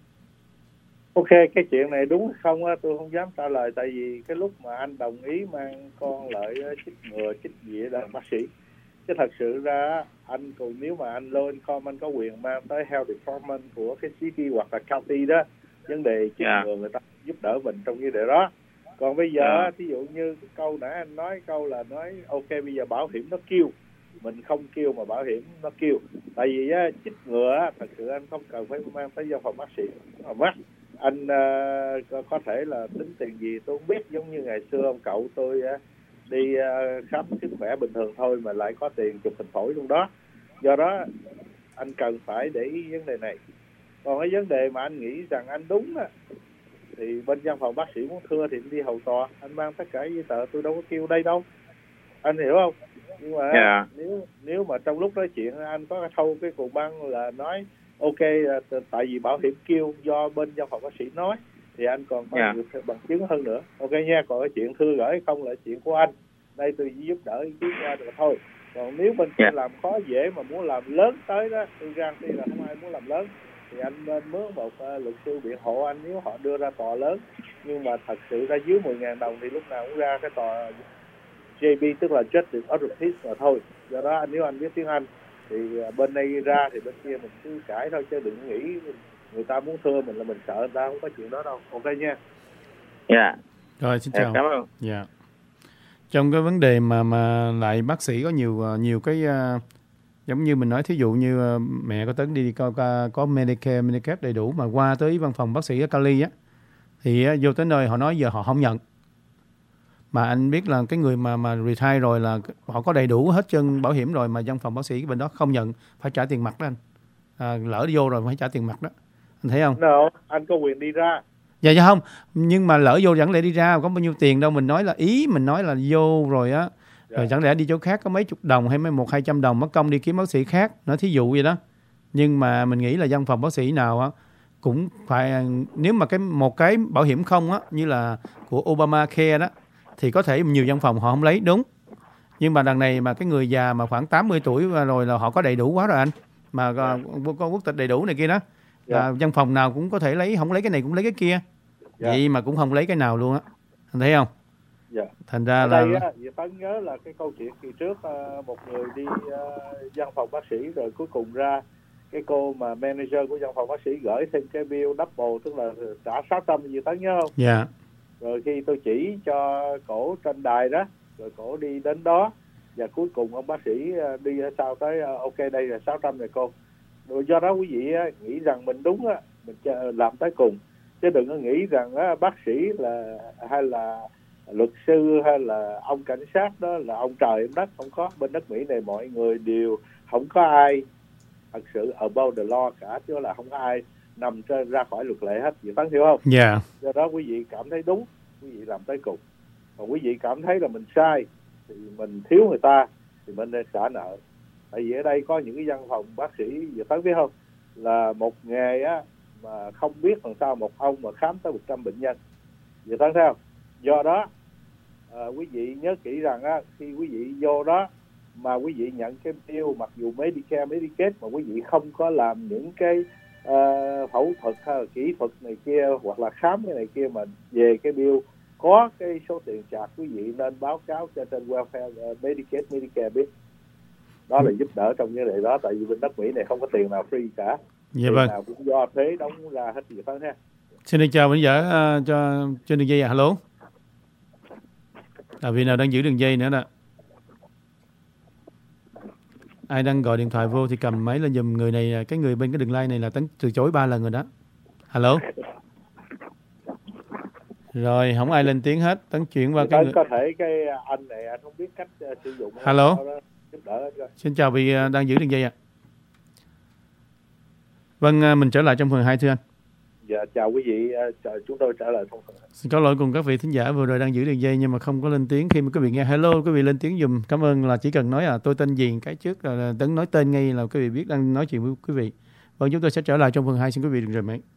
Ok, cái chuyện này đúng không á, tôi không dám trả lời, tại vì cái lúc mà anh đồng ý mang con lại chích ngừa chích gì đó bác sĩ, chứ thật sự ra anh còn nếu mà anh law income anh có quyền mang tới health department của cái city hoặc là county đó, vấn đề chích ngừa người ta giúp đỡ mình trong vấn đề đó. Còn bây giờ ví dụ như câu nãy anh nói câu là nói ok bây giờ bảo hiểm nó kêu, mình không kêu mà bảo hiểm nó kêu, tại vì á, chích ngừa á, thật sự anh không cần phải mang tới văn phòng bác sĩ mắc. Anh có thể là tính tiền gì tôi không biết, giống như ngày xưa ông cậu tôi đi khám sức khỏe bình thường thôi mà lại có tiền chụp hình phổi trong đó. Do đó anh cần phải để ý vấn đề này. Còn cái vấn đề mà anh nghĩ rằng anh đúng á, thì bên văn phòng bác sĩ muốn thưa thì anh đi hầu tòa, anh mang tất cả giấy tờ, tôi đâu có kêu đây đâu, anh hiểu không? Nhưng mà nếu mà trong lúc nói chuyện anh có thâu cái cục băng là nói ok tại vì bảo hiểm kêu do bên văn phòng bác sĩ nói, thì anh còn có nhiều bằng chứng hơn nữa, ok nha. Còn cái chuyện thư gửi không là chuyện của anh, đây tôi chỉ giúp đỡ ý kiến ra được thôi. Còn nếu bên kia làm khó dễ mà muốn làm lớn tới đó, tôi garanti là không ai muốn làm lớn, thì anh nên mướn một luật sư biện hộ anh nếu họ đưa ra tòa lớn. Nhưng mà thật sự ra dưới 10.000 đồng thì lúc nào cũng ra cái tòa JB, tức là Justice of the Peace mà thôi. Do đó nếu anh biết tiếng Anh thì bên đây ra thì bên kia mình cứ cãi thôi, chứ đừng nghĩ người ta muốn thưa mình là mình sợ người ta, không có chuyện đó đâu. Ok nha. Dạ. Rồi xin chào. Cảm ơn. Dạ. Trong cái vấn đề mà lại bác sĩ có nhiều cái giống như mình nói, thí dụ như mẹ có Tấn đi có Medicare, Medicaid đầy đủ mà qua tới văn phòng bác sĩ ở Cali á, thì vô tới nơi họ nói giờ họ không nhận. Mà anh biết là cái người mà retire rồi là họ có đầy đủ hết chân bảo hiểm rồi, mà văn phòng bác sĩ bên đó không nhận, phải trả tiền mặt đó anh. Lỡ đi vô rồi phải trả tiền mặt đó. Anh thấy không? No, anh có quyền đi ra. Dạ không, nhưng mà lỡ vô chẳng lẽ đi ra có bao nhiêu tiền đâu, mình nói là mình nói là vô rồi á, rồi chẳng lẽ đi chỗ khác có mấy chục đồng hay mấy 100-200 đồng mất công đi kiếm bác sĩ khác nữa, thí dụ vậy đó. Nhưng mà mình nghĩ là văn phòng bác sĩ nào á cũng phải, nếu mà một cái bảo hiểm không á, như là của Obamacare đó, thì có thể nhiều văn phòng họ không lấy, đúng. Nhưng mà đằng này mà cái người già mà khoảng 80 tuổi rồi là họ có đầy đủ quá rồi anh. Mà có quốc tịch đầy đủ này kia đó. Là văn phòng nào cũng có thể lấy, không lấy cái này cũng lấy cái kia. Vậy mà cũng không lấy cái nào luôn á. Anh thấy không? Thành ra là... đây á, Tấn nhớ là cái câu chuyện kỳ trước, một người đi văn phòng bác sĩ rồi cuối cùng ra cái cô mà manager của văn phòng bác sĩ gửi thêm cái bill double, tức là trả 600 gì Tấn nhớ không? Dạ. Rồi khi tôi chỉ cho cổ trên đài đó, rồi cổ đi đến đó, và cuối cùng ông bác sĩ đi sau tới ok đây là 600 này cô. Rồi do đó quý vị nghĩ rằng mình đúng á, mình làm tới cùng, chứ đừng có nghĩ rằng bác sĩ là hay là luật sư hay là ông cảnh sát đó là ông trời ông đất. Không có, bên nước Mỹ này mọi người đều không có ai thật sự above the law cả, chứ là không có ai nằm ra khỏi luật lệ hết. Vậy Tấn hiểu không? Dạ. Do đó quý vị cảm thấy đúng, quý vị làm tới cùng. Còn quý vị cảm thấy là mình sai thì mình thiếu người ta thì mình nên trả nợ. Tại vì ở đây có những cái văn phòng bác sĩ, giờ Tấn biết không, là một nghề á mà không biết làm sao một ông mà khám tới 100 bệnh nhân. Giờ Tấn thấy không? Do đó quý vị nhớ kỹ rằng á, khi quý vị vô đó mà quý vị nhận cái bill, mặc dù Medicare, Medicaid mà quý vị không có làm những cái phẫu thuật hay là kỹ thuật này kia hoặc là khám cái này kia, mà về cái bill có cái số tiền chạc, quý vị nên báo cáo cho trên welfare Medicaid, Medicare biết. Đó là giúp đỡ trong vấn đề đó, tại vì bên đất Mỹ này không có tiền nào free cả. Dạ tiền vâng. nào cũng do thuế đóng ra hết. Gì ha. Xin được chào khán giả cho trên đường dây. Hello. Là vị nào đang giữ đường dây nữa nè? Ai đang gọi điện thoại vô thì cầm máy lên giùm. Người này, cái người bên cái đường line này là Tấn từ chối 3 lần rồi đó. Hello. Rồi không ai lên tiếng hết. Tấn chuyển qua cái người... Có thể cái anh này anh không biết cách sử dụng. Hello. Giúp đỡ xin chào vị đang giữ đường dây ạ. Vâng, mình trở lại trong phần 2 thưa anh. Dạ, chào quý vị, chúng tôi trở lại trong phần 2. Xin có lỗi cùng các vị thính giả vừa rồi đang giữ đường dây nhưng mà không có lên tiếng. Khi mà quý vị nghe hello, quý vị lên tiếng dùm. Cảm ơn, là chỉ cần nói tôi tên gì cái trước là Tấn nói tên ngay là quý vị biết đang nói chuyện với quý vị. Vâng, chúng tôi sẽ trở lại trong phần 2. Xin quý vị đừng rời máy.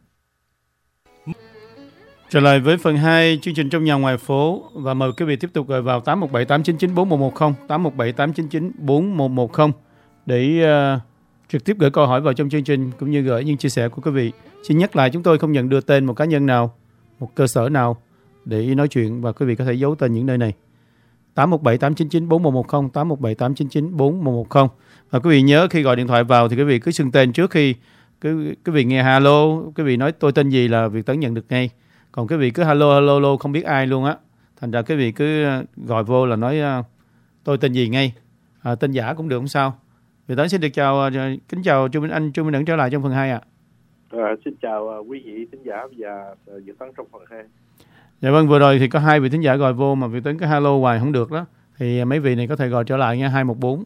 Trở lại với phần 2 chương trình Trong Nhà Ngoài Phố và mời quý vị tiếp tục gọi vào 817-899-4110, 817-899-4110 để trực tiếp gửi câu hỏi vào trong chương trình cũng như gửi những chia sẻ của quý vị. Xin nhắc lại, chúng tôi không nhận đưa tên một cá nhân nào, một cơ sở nào để nói chuyện và quý vị có thể giấu tên những nơi này. 817-899-4110, 817-899-4110. Và quý vị nhớ khi gọi điện thoại vào thì quý vị cứ xưng tên trước khi quý vị nghe hello, quý vị nói tôi tên gì là Việt Tấn nhận được ngay. Còn quý vị cứ hello không biết ai luôn á. Thành ra quý vị cứ gọi vô là nói tôi tên gì ngay. Tên giả cũng được không sao. Việt Tấn xin được kính chào Trung Minh Anh, Trung Minh Ẩn trở lại trong phần 2 ạ. Xin chào quý vị thính giả và Việt Tấn trong phần 2. Dạ vâng, vừa rồi thì có 2 vị thính giả gọi vô mà Việt Tấn cứ hello hoài không được đó. Thì mấy vị này có thể gọi trở lại nha, 214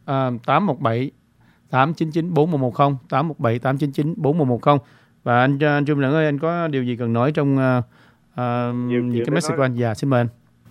817 899 4110, 817 899 4110. Và anh Trung Minh Ẩn ơi, anh có điều gì cần nói trong những cái message của anh? Dạ, xin mời anh.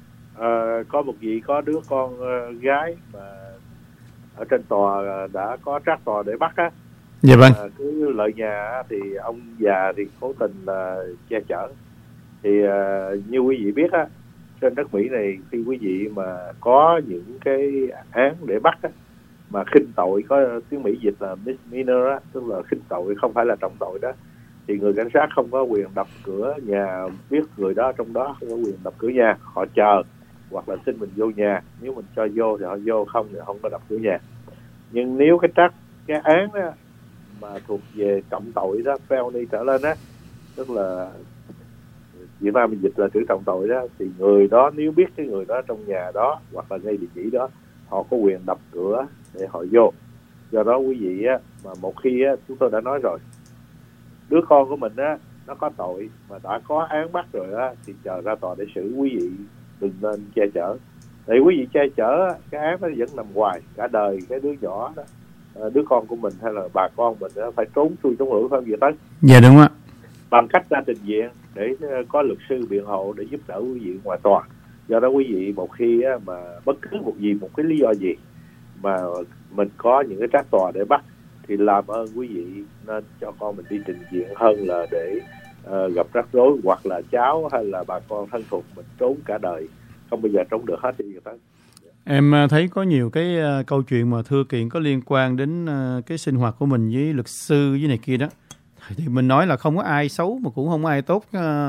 Có một vị có đứa con gái mà ở trên tòa đã có trác tòa để bắt á. Dạ vâng. Cứ lợi nhà thì ông già thì cố tình là che chở. Thì như quý vị biết á, trên đất Mỹ này khi quý vị mà có những cái án để bắt á, mà khinh tội, có tiếng Mỹ dịch là misdemeanor á, tức là khinh tội không phải là trọng tội đó, thì người cảnh sát không có quyền đập cửa nhà, biết người đó trong đó không có quyền đập cửa nhà, họ chờ hoặc là xin mình vô nhà, nếu mình cho vô thì họ vô, không thì không có đập cửa nhà. Nhưng nếu cái án đó mà thuộc về trọng tội đó, felony trở lên á, tức là Việt Nam mình dịch là chữ trọng tội đó, thì người đó nếu biết cái người đó trong nhà đó hoặc là ngay địa chỉ đó, họ có quyền đập cửa để họ vô. Do đó quý vị á, mà một khi á, chúng tôi đã nói rồi, đứa con của mình á nó có tội mà đã có án bắt rồi á, thì chờ ra tòa để xử. Quý vị đừng nên che chở. Tại quý vị che chở cái án nó vẫn nằm hoài cả đời. Cái đứa nhỏ đó, đứa con của mình hay là bà con mình đó, phải trốn chui trốn lủi phải không vậy Tấn? Dạ đúng ạ. Bằng cách ra trình diện để có luật sư biện hộ để giúp đỡ quý vị ngoài tòa. Do đó quý vị một khi á, mà bất cứ một cái lý do gì mà mình có những cái trác tòa để bắt, thì làm ơn quý vị nên cho con mình đi trình diện hơn là để gặp rắc rối, hoặc là cháu hay là bà con thân thuộc mình trốn cả đời, không bao giờ trốn được hết đi tới. Em thấy có nhiều cái câu chuyện mà thưa kiện có liên quan đến cái sinh hoạt của mình với luật sư với này kia đó, thì mình nói là không có ai xấu mà cũng không có ai tốt,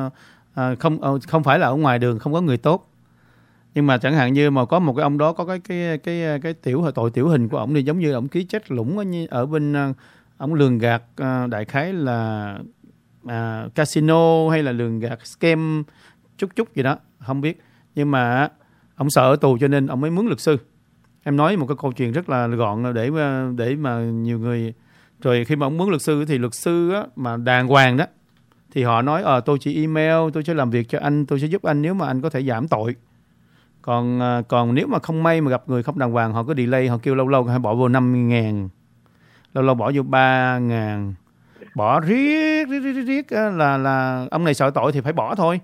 không phải là ở ngoài đường không có người tốt. Nhưng mà chẳng hạn như mà có một cái ông đó có cái tội tiểu hình của ổng thì giống như ổng ký chết lũng ở bên ổng lường gạt đại khái là casino hay là lường gạt scam chút gì đó không biết, nhưng mà ông sợ ở tù cho nên ông mới mướn luật sư. Em nói một cái câu chuyện rất là gọn để mà nhiều người, rồi khi mà ông mướn luật sư thì luật sư á, mà đàng hoàng đó thì họ nói tôi chỉ email, tôi sẽ làm việc cho anh, tôi sẽ giúp anh nếu mà anh có thể giảm tội. Còn nếu mà không may mà gặp người không đàng hoàng, họ có delay, họ kêu lâu hay bỏ vô 50.000, lâu bỏ vô 3.000, bỏ riết là ông này sợ tội thì phải bỏ thôi.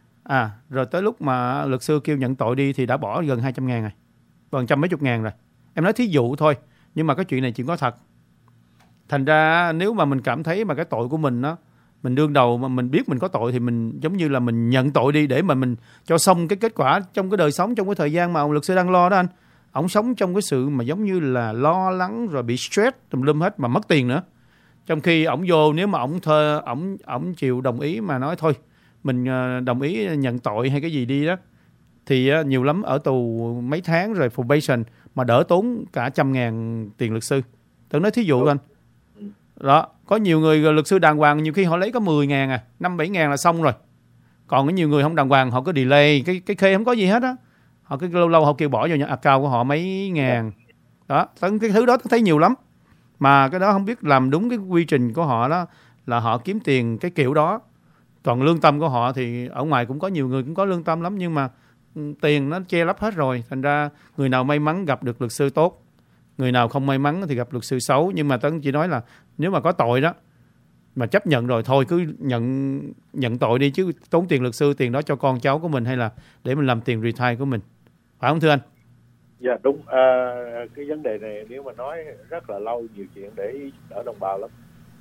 Rồi tới lúc mà luật sư kêu nhận tội đi thì đã bỏ gần 200.000 rồi, gần 100 rồi. Em nói thí dụ thôi, nhưng mà cái chuyện này chuyện có thật. Thành ra nếu mà mình cảm thấy mà cái tội của mình đó, mình đương đầu mà mình biết mình có tội thì mình giống như là mình nhận tội đi để mà mình cho xong cái kết quả trong cái đời sống, trong cái thời gian mà ông luật sư đang lo đó anh. Ông sống trong cái sự mà giống như là lo lắng rồi bị stress tùm lum hết mà mất tiền nữa. Trong khi ổng vô, nếu mà ổng chịu đồng ý mà nói thôi mình đồng ý nhận tội hay cái gì đi đó, thì nhiều lắm ở tù mấy tháng rồi probation mà đỡ tốn cả 100.000 tiền luật sư. Tôi nói thí dụ anh. Đó, có nhiều người luật sư đàng hoàng nhiều khi họ lấy có 10.000 5-7 ngàn là xong rồi. Còn có nhiều người không đàng hoàng, họ có delay, cái khê không có gì hết á. Họ cứ lâu họ kêu bỏ vào account của họ mấy ngàn. Đó, cái thứ đó tôi thấy nhiều lắm. Mà cái đó không biết làm đúng cái quy trình của họ đó là họ kiếm tiền cái kiểu đó. Còn lương tâm của họ thì ở ngoài cũng có nhiều người cũng có lương tâm lắm, nhưng mà tiền nó che lấp hết rồi. Thành ra người nào may mắn gặp được luật sư tốt, người nào không may mắn thì gặp luật sư xấu. Nhưng mà Tấn chỉ nói là nếu mà có tội đó mà chấp nhận rồi thôi cứ nhận tội đi, chứ tốn tiền luật sư, tiền đó cho con cháu của mình hay là để mình làm tiền retire của mình, phải không thưa anh? Dạ đúng. Cái vấn đề này nếu mà nói rất là lâu, nhiều chuyện để đỡ đồng bào lắm.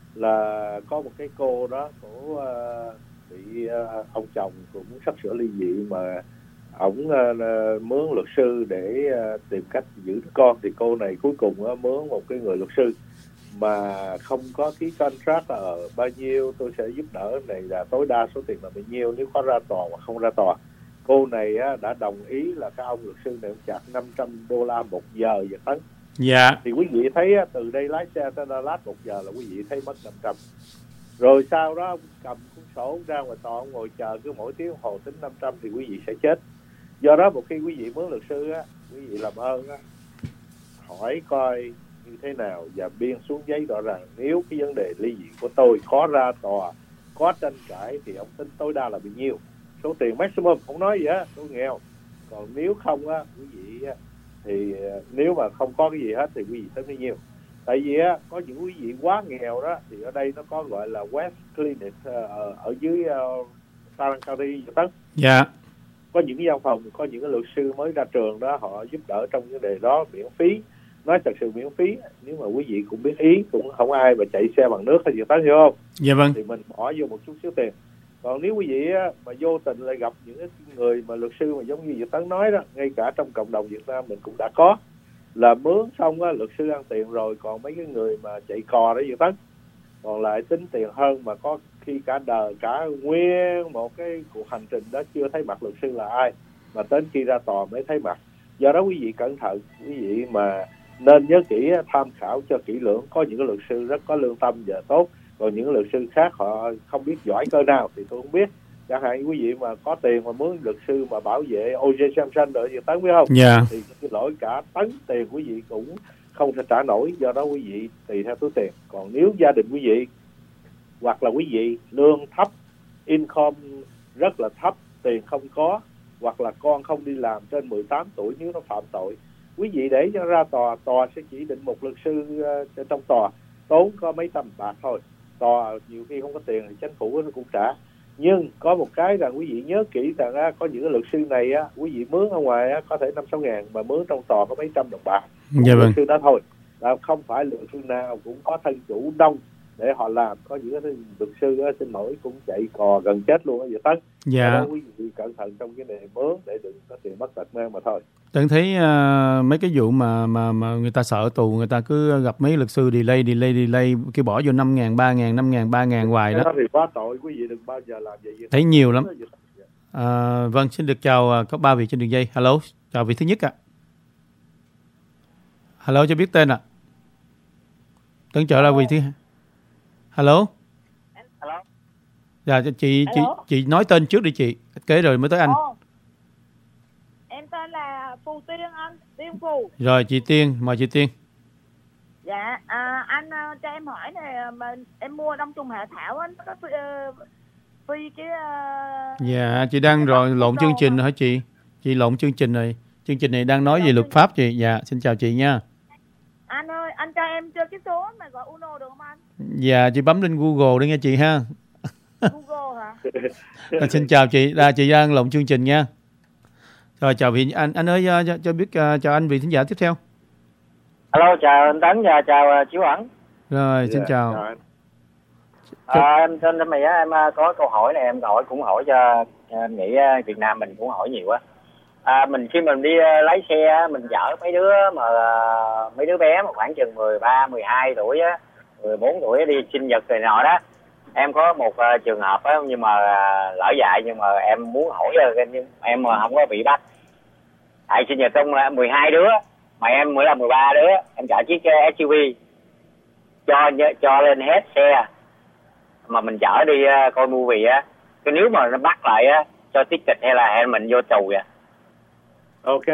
Là có một cái cô đó của bị ông chồng cũng sắp sửa ly dị mà ổng mướn luật sư để tìm cách giữ đứa con, thì cô này cuối cùng mướn một cái người luật sư mà không có ký contract là bao nhiêu tôi sẽ giúp đỡ này, là tối đa số tiền là bao nhiêu nếu có ra tòa hoặc không ra tòa. Cô này đã đồng ý là cái ông luật sư này chặt $500 một giờ vậy Tấn. Dạ. Thì quý vị thấy từ đây lái xe tới Đà Lạt 1 giờ là quý vị thấy mất 500. Rồi sau đó ông cầm cuốn sổ ra ngoài tòa, ông ngồi chờ cứ mỗi tiếng hồ tính 500 thì quý vị sẽ chết. Do đó một khi quý vị mướn luật sư quý vị làm ơn hỏi coi như thế nào và biên xuống giấy rõ ràng, nếu cái vấn đề ly dị của tôi có ra tòa, có tranh cãi thì ông tính tối đa là bao nhiêu, số tiền maximum, không nói gì tôi nghèo. Còn nếu không quý vị thì nếu mà không có cái gì hết thì quý vị tính bao nhiêu. Tại vì có những quý vị quá nghèo đó thì ở đây nó có gọi là West Clinic ở dưới Sarangkari. Dạ. Có những văn phòng, có những cái luật sư mới ra trường đó, họ giúp đỡ trong vấn đề đó miễn phí. Nói thật sự miễn phí, nếu mà quý vị cũng biết ý, cũng không ai mà chạy xe bằng nước hay gì tới, hiểu không? Dạ vâng. Thì mình bỏ vô một chút xíu tiền. Còn nếu quý vị mà vô tình lại gặp những cái người mà luật sư mà giống như Việt Tấn nói đó, ngay cả trong cộng đồng Việt Nam mình cũng đã có, là mướn xong luật sư ăn tiền rồi, còn mấy cái người mà chạy cò đó Việt Tấn còn lại tính tiền hơn, mà có khi cả đời, cả nguyên một cái cuộc hành trình đó chưa thấy mặt luật sư là ai, mà đến khi ra tòa mới thấy mặt. Do đó quý vị cẩn thận, quý vị mà nên nhớ kỹ, tham khảo cho kỹ lưỡng. Có những cái luật sư rất có lương tâm và tốt, còn những luật sư khác họ không biết giỏi cỡ nào thì tôi không biết. Chẳng hạn quý vị mà có tiền mà mướn luật sư mà bảo vệ O.J. Simpson rồi thì Tấn biết không? Yeah. Thì cái lỗi cả tấn tiền quý vị cũng không thể trả nổi. Do đó quý vị tùy theo túi tiền. Còn nếu gia đình quý vị hoặc là quý vị lương thấp, income rất là thấp, tiền không có, hoặc là con không đi làm trên 18 tuổi, nếu nó phạm tội, quý vị để cho ra tòa, tòa sẽ chỉ định một luật sư trong tòa, tốn có mấy trăm bạc thôi. Tòa nhiều khi không có tiền thì chính phủ nó cũng trả. Nhưng có một cái rằng quý vị nhớ kỹ rằng có những cái luật sư này quý vị mướn ở ngoài có thể 5-6 ngàn, mà mướn trong tòa có mấy trăm đồng bạc. Dạ vâng. Luật sư đó thôi. không phải luật sư nào cũng có thân chủ đông để họ làm. Có những cái luật sư á, xin lỗi cũng chạy cò gần chết luôn á vậy Tấn. Dạ. Quý vị cẩn thận trong cái này mướn để đừng có tiền mất tật mang mà thôi. Tấn thấy mấy cái vụ mà người ta sợ tù, người ta cứ gặp mấy luật sư delay kêu bỏ vô 5.000, 3.000, 5.000, 3.000 hoài đó. Cái đó thì quá tội, quý vị đừng bao giờ làm vậy. Thấy nhiều lắm. Vâng, xin được chào có 3 vị trên đường dây. Hello, chào vị thứ nhất ạ. Hello, cho biết tên ạ. Tấn trở lại vị thứ hai. Hello. Hello. Dạ, chị nói tên trước đi chị, kế rồi mới tới anh. Em tên là Phù Tiên anh, Tiên Phù. Rồi chị Tiên, mời chị Tiên. Dạ, anh cho em hỏi này, mà em mua đông trùng hạ thảo á, nó có phi cái Dạ, chị đang rồi lộn chương trình rồi hả chị? Chị lộn chương trình rồi. Chương trình này đang nói về luật pháp chị. Dạ, xin chào chị nha. Anh ơi, anh cho em chơi cái số mà gọi Uno được không anh? Dạ, chị bấm lên Google đi nghe chị ha. Google hả? Xin chào chị, chị đang lộn chương trình nha. Rồi chào vị anh ơi, cho biết chào anh vị thính giả tiếp theo. Hello, chào anh Tấn và chào Chiếu Ẩn. Rồi, xin chào. Em tên mày á, em có câu hỏi này em cũng hỏi cho em nghĩ Việt Nam mình cũng hỏi nhiều quá. Mình khi mình đi lái xe mình chở mấy đứa bé mà khoảng chừng 13, 12 tuổi á, 14 tuổi đi sinh nhật này nọ đó. Em có một trường hợp á, nhưng mà lỡ dại, nhưng mà em muốn hỏi em mà không có bị bắt. Tại sinh nhật trong 12 đứa mà em mới là 13 đứa, em chở chiếc SUV cho lên hết xe mà mình chở đi coi movie á, cái nếu mà nó bắt lại á cho ticket hay là hẹn mình vô tù vậy. Ok.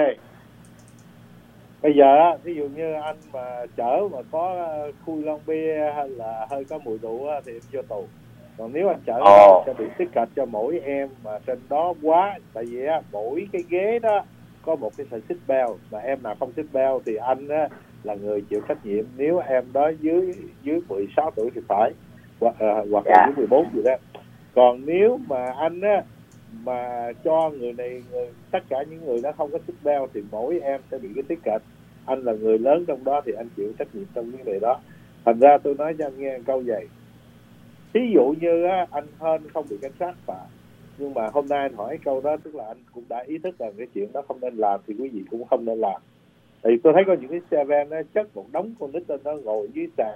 Bây giờ á, ví dụ như anh mà chở mà có khui lon bia hay là hơi có mùi rượu á, thì em vô tù. Còn nếu anh chở sẽ bị ticket cho mỗi em mà trên đó quá, tại vì á, mỗi cái ghế đó có một cái sợi xích belt, mà em nào không xích belt thì anh á, là người chịu trách nhiệm. Nếu em đó dưới 16 tuổi thì phải, hoặc là dưới 14 gì đó. Còn nếu mà anh á mà cho người này tất cả những người đó không có xích belt thì mỗi em sẽ bị cái ticket. Anh là người lớn trong đó thì anh chịu trách nhiệm trong vấn đề đó. Thành ra tôi nói cho anh nghe câu vậy. Ví dụ như á, anh Hên không bị cảnh sát phạt, nhưng mà hôm nay anh hỏi câu đó, tức là anh cũng đã ý thức rằng cái chuyện đó không nên làm, thì quý vị cũng không nên làm. Thì tôi thấy có những cái xe van nó chất một đống con nít lên đó ngồi dưới sàn,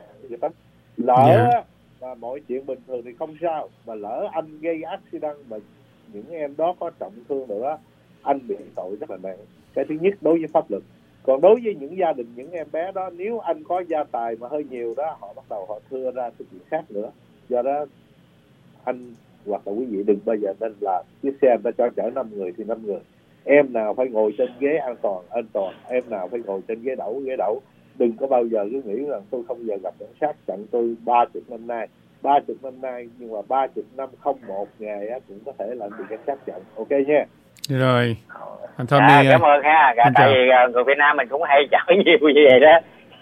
lỡ mà mọi chuyện bình thường thì không sao, mà lỡ anh gây accident mà những em đó có trọng thương nữa, anh bị tội rất là nặng. Cái thứ nhất đối với pháp luật. Còn đối với những gia đình những em bé đó, nếu anh có gia tài mà hơi nhiều đó, họ bắt đầu họ thưa ra cái chuyện khác nữa. Do đó anh hoặc là quý vị đừng bao giờ nên làm chiếc xe người ta cho chở 5 người thì 5 người. Em nào phải ngồi trên ghế an toàn, em nào phải ngồi trên ghế đẩu. Đừng có bao giờ cứ nghĩ rằng tôi không giờ gặp cảnh sát chặn tôi 30 năm nay, nhưng mà 30 năm không một ngày á, cũng có thể là bị cảnh sát chặn. Ok nha. Rồi anh Tommy, cảm ơn ha. Tại vì người Việt Nam mình cũng hay chở nhiều như vậy đó.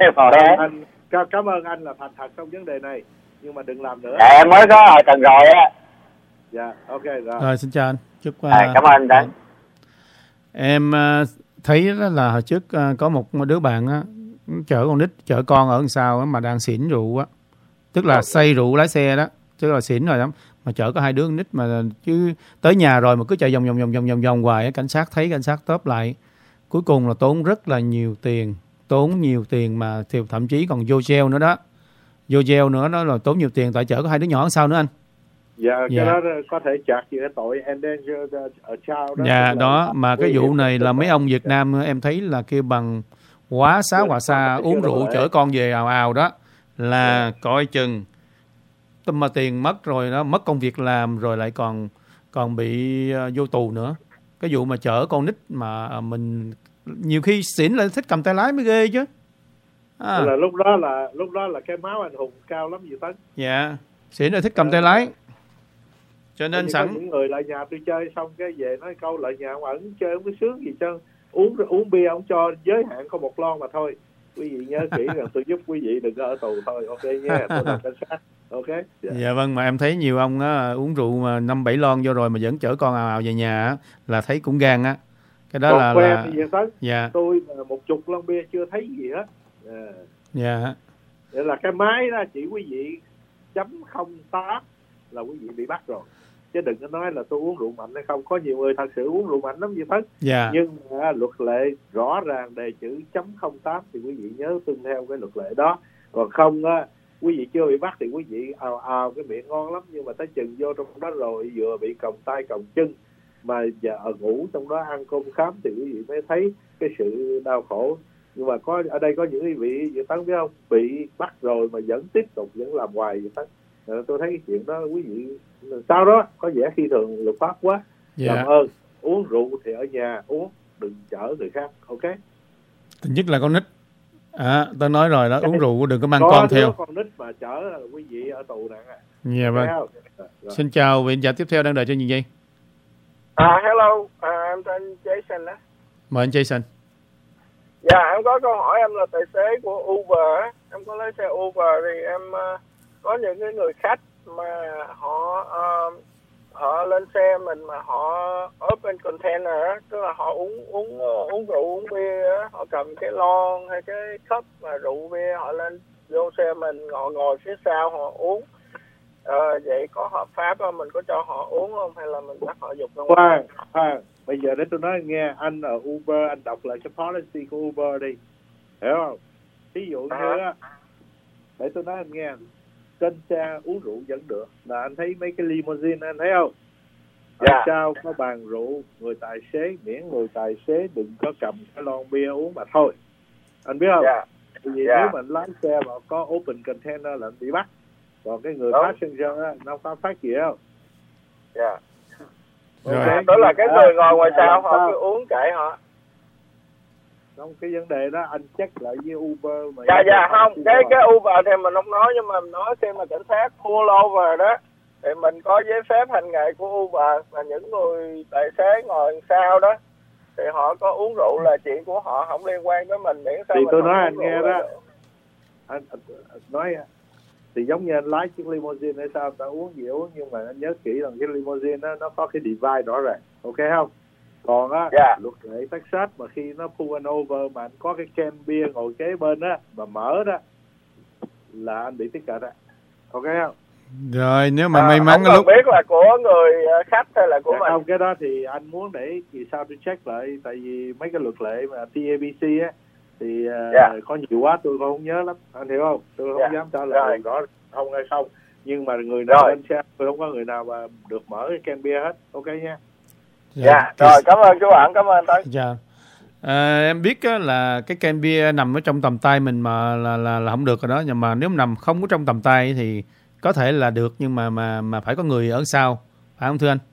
Cảm ơn anh là thành thật trong vấn đề này, nhưng mà đừng làm nữa. Em mới có ở tuần rồi á. Dạ, ok rồi. Rồi xin chào anh. Chúc cảm ơn anh. Em thấy đó là hồi trước có một đứa bạn á, chở con nít, chở con ở đằng sau á, mà đang xỉn rượu á, tức là say rượu lái xe đó, tức là xỉn rồi lắm, mà chở có 2 đứa con nít mà chứ tới nhà rồi mà cứ chạy vòng hoài á, cảnh sát thấy, cảnh sát tóm lại, cuối cùng là tốn rất là nhiều tiền, mà thậm chí còn vô jail nữa đó, đó là tốn nhiều tiền, tại chở có 2 đứa nhỏ sau nữa anh. Dạ, cái đó có thể chặt về tội endanger a child đó. Dạ, đó, mà cái vụ này là mấy ông Việt Nam em thấy là kêu bằng quá xá hòa xa, uống rượu chở con về ào đó, là coi chừng mà tiền mất rồi đó, mất công việc làm rồi lại còn bị vô tù nữa. Cái vụ mà chở con nít mà mình nhiều khi xỉn lại thích cầm tay lái mới ghê chứ. Là lúc đó là cái máu anh hùng cao lắm gì Tấn. Dạ, xỉn lại thích cầm tay lái. Cho nên sẵn những người lại nhà tôi chơi xong cái về nói câu lại nhà ông ẩn chơi không có sướng gì trơn, uống bia ông cho giới hạn có 1 lon mà thôi. Quý vị nhớ kỹ rằng tôi giúp quý vị đừng có ở tù thôi, ok nha. Tôi là cảnh sát, ok. Dạ vâng, mà em thấy nhiều ông á uống rượu mà 5-7 lon vô rồi mà vẫn chở con ào về nhà á, là thấy cũng gan á. Cái đó còn là thì vậy Tấn. Dạ. Tôi 10 lon bia chưa thấy gì hết. Dạ. Vậy là cái máy đó chỉ quý vị chấm 08 là quý vị bị bắt rồi. Chứ đừng có nói là tôi uống rượu mạnh hay không. Có nhiều người thật sự uống rượu mạnh lắm vậy Thất. Dạ. Nhưng mà luật lệ rõ ràng đề chữ chấm 08 thì quý vị nhớ tuân theo cái luật lệ đó. Còn không á, quý vị chưa bị bắt thì quý vị ào cái miệng ngon lắm, nhưng mà tới chừng vô trong đó rồi vừa bị còng tay còng chân mà giờ ngủ trong đó ăn cơm khám thì quý vị mới thấy cái sự đau khổ. Nhưng mà có ở đây có những quý vị Việt Tấn biết không, bị bắt rồi mà vẫn tiếp tục vẫn làm hoài Việt Tấn. Tôi thấy cái chuyện đó quý vị sau đó có vẻ khi thường luật pháp quá. Dạ. Làm ơn uống rượu thì ở nhà uống, đừng chở người khác. Ok. Thứ nhất là con nít. Tôi nói rồi đó, uống rượu đừng có mang con theo. Con nít mà chở là quý vị ở tù nè. Dạ vâng. Xin chào vị giả tiếp theo đang đợi trên gì? Hello, em tên Jason đó. Mời anh Jason. Dạ, em có câu hỏi, em là tài xế của Uber. Em có lấy xe Uber thì em có những cái người khách mà họ lên xe mình mà họ open container, tức là họ uống rượu uống bia, họ cầm cái lon hay cái cup mà rượu bia họ lên vô xe mình, ngồi phía sau họ uống. Vậy có hợp pháp không? Mình có cho họ uống không hay là mình bắt họ dục ra ngoài? Bây giờ để tôi nói nghe, anh ở Uber anh đọc lại cái policy của Uber đi, hiểu không? Ví dụ như á, để tôi nói anh nghe, trên xe uống rượu vẫn được, là anh thấy mấy cái limousine anh thấy không? Tại sao có bàn rượu, người tài xế miễn người tài xế đừng có cầm cái lon bia uống mà thôi, anh biết không? Vì nếu mà lái xe mà có open container là anh bị bắt, còn cái người passenger á nó có phát gì đâu. Okay. Đó là cái người ngồi ngoài sau họ cứ uống kệ họ. Không, cái vấn đề đó anh check lại với Uber mà. Không, cái Uber thì mình không nói, nhưng mà mình nói khi mà cảnh sát pull over đó thì mình có giấy phép hành nghề của Uber, và những người tài xế ngồi sau đó thì họ có uống rượu là chuyện của họ, không liên quan tới mình, miễn sao thì mình tôi nói anh nghe đó. Anh nói thì giống như anh lái chiếc limousine hay sao, ta uống gì uống, nhưng mà anh nhớ kỹ rằng cái limousine đó, nó có cái divide rõ ràng, ok không? Còn á, luật lệ Texas mà khi nó pull anh over mà anh có cái can bia ngồi kế bên á mà mở đó là anh bị tiết kệ đó, ok không? Rồi nếu mà may mắn lúc biết là của người khách hay là của mình. Không, cái đó thì anh muốn để vì sao tôi check lại, tại vì mấy cái luật lệ mà TABC á thì có nhiều quá tôi không nhớ lắm, anh hiểu không? Tôi không dám trả lời rõ không hay không, nhưng mà người nào lên xe tôi không có người nào mà được mở cái can bia hết, ok nha. Rồi cảm ơn chú Ẩn, cảm ơn Tấn. Em biết là cái can bia nằm ở trong tầm tay mình mà là không được rồi đó, nhưng mà nếu nằm không có trong tầm tay thì có thể là được, nhưng mà phải có người ở sau, phải không thưa anh?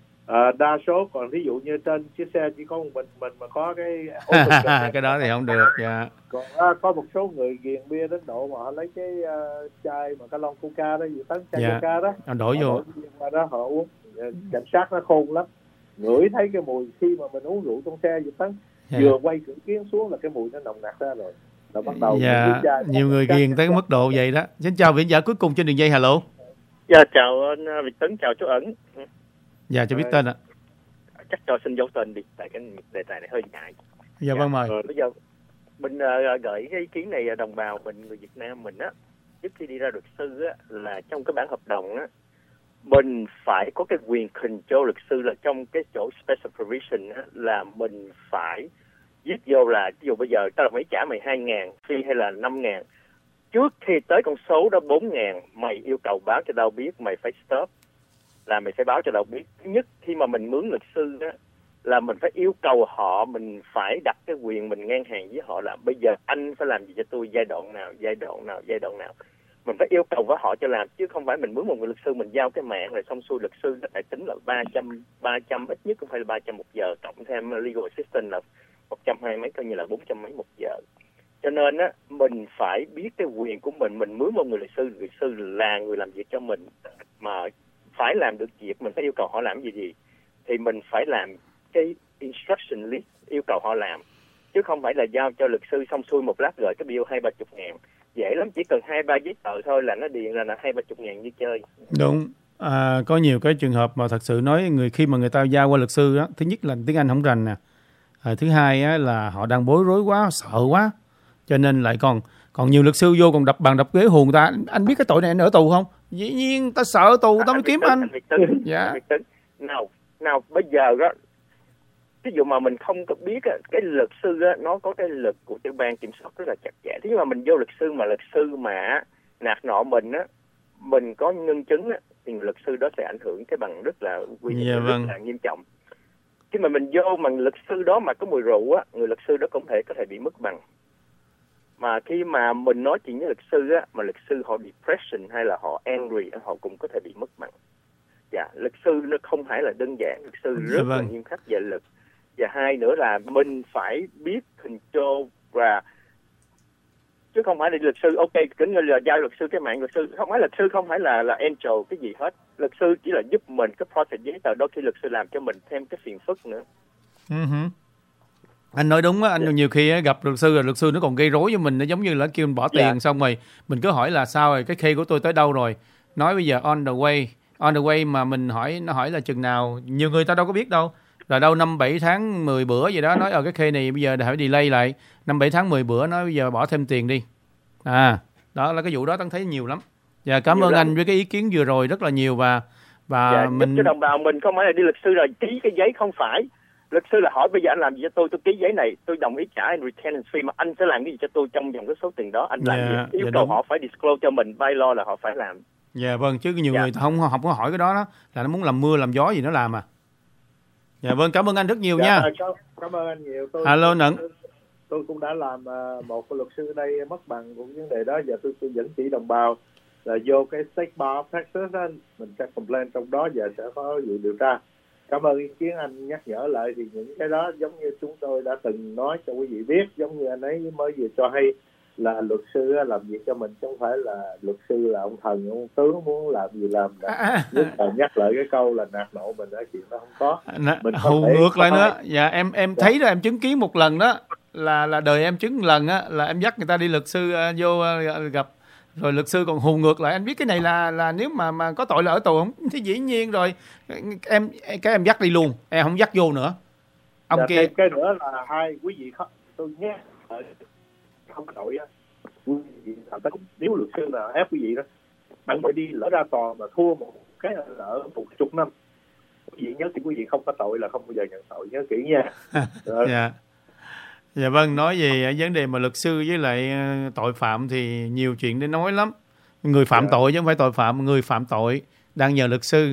Đa số, còn ví dụ như trên chiếc xe chỉ có một mình mà có cái cái đó thì không được. Còn có một số người ghiền bia đến độ mà họ lấy cái chai mà cái lon coca đó, gì tấn chai coca đó, họ đổ vô đó họ uống. Cảnh sát nó khôn lắm, ngửi thấy cái mùi khi mà mình uống rượu trong xe gì tấn, vừa quay cửa kiến xuống là cái mùi nó nồng nặc ra rồi, là bắt đầu nhiều người ghiền tới cái mức độ vậy đó. Xin chào vị giả cuối cùng trên đường dây, hello. Chào anh Việt Tấn, chào chú Ẩn. Cho biết tên ạ. Chắc cho xin giấu tên đi, tại cái đề tài này hơi ngại. Vâng mời. Bây giờ mình gửi cái ý kiến này đồng bào mình, người Việt Nam mình á, trước khi đi ra luật sư á, là trong cái bản hợp đồng á, mình phải có cái quyền control luật sư, là trong cái chỗ special provision á, là mình phải viết vô là ví dụ bây giờ tao phải trả mày 2.000 fee hay là 5.000, trước khi tới con số đó 4.000 mày yêu cầu báo cho tao biết, mày phải stop, là mày phải báo cho tao biết. Thứ nhất, khi mà mình mướn luật sư đó là mình phải yêu cầu họ, mình phải đặt cái quyền mình ngang hàng với họ là bây giờ anh phải làm gì cho tôi, giai đoạn nào mình phải yêu cầu với họ cho làm, chứ không phải mình mướn một người luật sư mình giao cái mạng rồi xong xuôi luật sư nó phải tính là 300 ít nhất cũng phải là 300 một giờ, cộng thêm legal assistant là 120 mấy, coi như là 400 mấy một giờ. Cho nên á, mình phải biết cái quyền của mình mướn một người luật sư là người làm việc cho mình, mà phải làm được việc mình phải yêu cầu họ làm gì thì mình phải làm cái instruction list yêu cầu họ làm, chứ không phải là giao cho luật sư xong xuôi một lát rồi cái bill 20-30 ngàn. Dễ lắm, chỉ cần 2-3 giấy tờ thôi là nó điền là 20-30 ngàn như chơi. Đúng. Có nhiều cái trường hợp mà thật sự nói khi mà người ta giao qua luật sư á, thứ nhất là tiếng Anh không rành nè, thứ hai á, là họ đang bối rối quá, sợ quá, Cho nên lại còn nhiều luật sư vô còn đập bàn đập ghế hùn ta. Anh biết cái tội này anh ở tù không? Dĩ nhiên ta sợ tù ta mới kiếm anh. Dạ. Nào bây giờ đó, ví dụ mà mình không có biết cái luật sư đó, nó có cái luật của tiểu bang kiểm soát rất là chặt chẽ. Thế nhưng mà mình vô luật sư mà nạt nọ mình á, mình có nhân chứng á, thì luật sư đó sẽ ảnh hưởng cái bằng rất là rất là nghiêm trọng. Khi mà mình vô mà luật sư đó mà có mùi rượu á, người luật sư đó cũng có thể bị mất bằng. Mà khi mà mình nói chuyện với luật sư á, mà luật sư họ depression hay là họ angry, họ cũng có thể bị mất bằng. Dạ, luật sư nó không phải là đơn giản, luật sư rất là nghiêm khắc về luật. Và hai nữa là mình phải biết control và chứ không phải là luật sư ok kính như là giao luật sư cái mạng luật sư không phải luật sư không phải là angel cái gì hết. Luật sư chỉ là giúp mình cái process giấy tờ, đôi khi luật sư làm cho mình thêm cái phiền phức nữa. Anh nói đúng á, anh nhiều khi gặp luật sư rồi luật sư nó còn gây rối với mình, nó giống như là kêu mình bỏ tiền xong rồi mình cứ hỏi là sao rồi, cái case của tôi tới đâu rồi, nói bây giờ on the way mà mình nó hỏi là chừng nào, nhiều người ta đâu có biết đâu, là đâu 5-7 tháng 10 bữa gì đó, nói cái case này bây giờ phải delay lại 5-7 tháng 10 bữa, nói bây giờ bỏ thêm tiền đi. Đó là cái vụ đó Tấn thấy nhiều lắm. Và cảm ơn anh với cái ý kiến vừa rồi rất là nhiều và mình cho đồng bào mình không phải là đi luật sư rồi ký cái giấy, không phải. Luật sư là hỏi bây giờ anh làm gì cho tôi ký giấy này, tôi đồng ý trả anh retainance fee, mà anh sẽ làm cái gì cho tôi trong vòng cái số tiền đó, anh làm gì? Yêu cầu họ phải disclose cho mình, by law là họ phải làm. Dạ vâng, chứ nhiều người không có hỏi cái đó là nó muốn làm mưa làm gió gì nó làm à. Dạ vâng, cảm ơn anh rất nhiều nha. Cảm ơn anh nhiều. Alo Nận. Tôi cũng đã làm một luật sư ở đây mất bằng của vấn đề đó, và tôi vẫn chỉ đồng bào là vô cái state bar of Texas đó, mình sẽ complain trong đó và sẽ có vụ điều tra. Cảm ơn ý kiến anh nhắc nhở lại, thì những cái đó giống như chúng tôi đã từng nói cho quý vị biết, giống như anh ấy mới vừa cho hay là luật sư làm việc cho mình, chứ không phải là luật sư là ông thần ông tướng muốn làm gì làm. Nhất là nhắc lại cái câu là nạt nộ mình đó, chuyện đó không có. Mình hù ngược lại nữa. Dạ em thấy đó, em chứng kiến một lần đó là đời em chứng một lần á, là em dắt người ta đi luật sư vô gặp rồi luật sư còn hù ngược lại, anh biết cái này là nếu mà có tội là ở tù không? Thì dĩ nhiên rồi em dắt đi luôn, em không dắt vô nữa. Ông kia cái nữa là hai quý vị tôi nhé không có tội á, quý vị nếu luật sư là ép quý vị đó, bạn phải đi lỡ ra tòa mà thua một cái ở 10 năm, quý vị nhớ thì quý vị không có tội là không bao giờ nhận tội, nhớ kỹ nha. Dạ vâng, nói về vấn đề mà luật sư với lại tội phạm thì nhiều chuyện để nói lắm. Người phạm tội chứ không phải tội phạm, người phạm tội đang nhờ luật sư.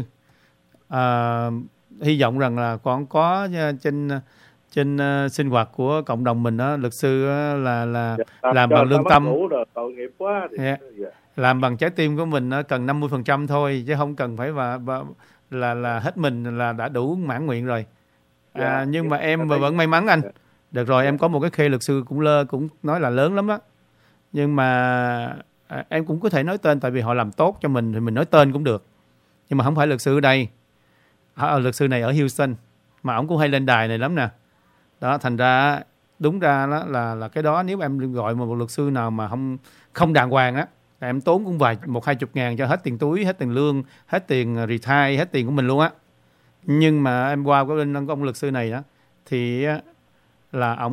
Hy vọng rằng là còn có trên sinh hoạt của cộng đồng mình đó, luật sư là làm bằng lương tâm. Tội nghiệp quá thì làm bằng trái tim của mình cần 50% thôi, chứ không cần phải là hết mình là đã đủ mãn nguyện rồi. Nhưng mà em vẫn may mắn anh. Được rồi, em có một cái case luật sư cũng nói là lớn lắm đó. Nhưng mà em cũng có thể nói tên, tại vì họ làm tốt cho mình thì mình nói tên cũng được. Nhưng mà không phải luật sư ở đây. Luật sư này ở Houston, mà ổng cũng hay lên đài này lắm nè. Đó, thành ra đúng ra đó là cái đó, nếu em gọi một luật sư nào mà không đàng hoàng á, là em tốn cũng 1-20 ngàn cho hết tiền túi, hết tiền lương, hết tiền retire, hết tiền của mình luôn á. Nhưng mà em qua cái bên ông luật sư này đó thì là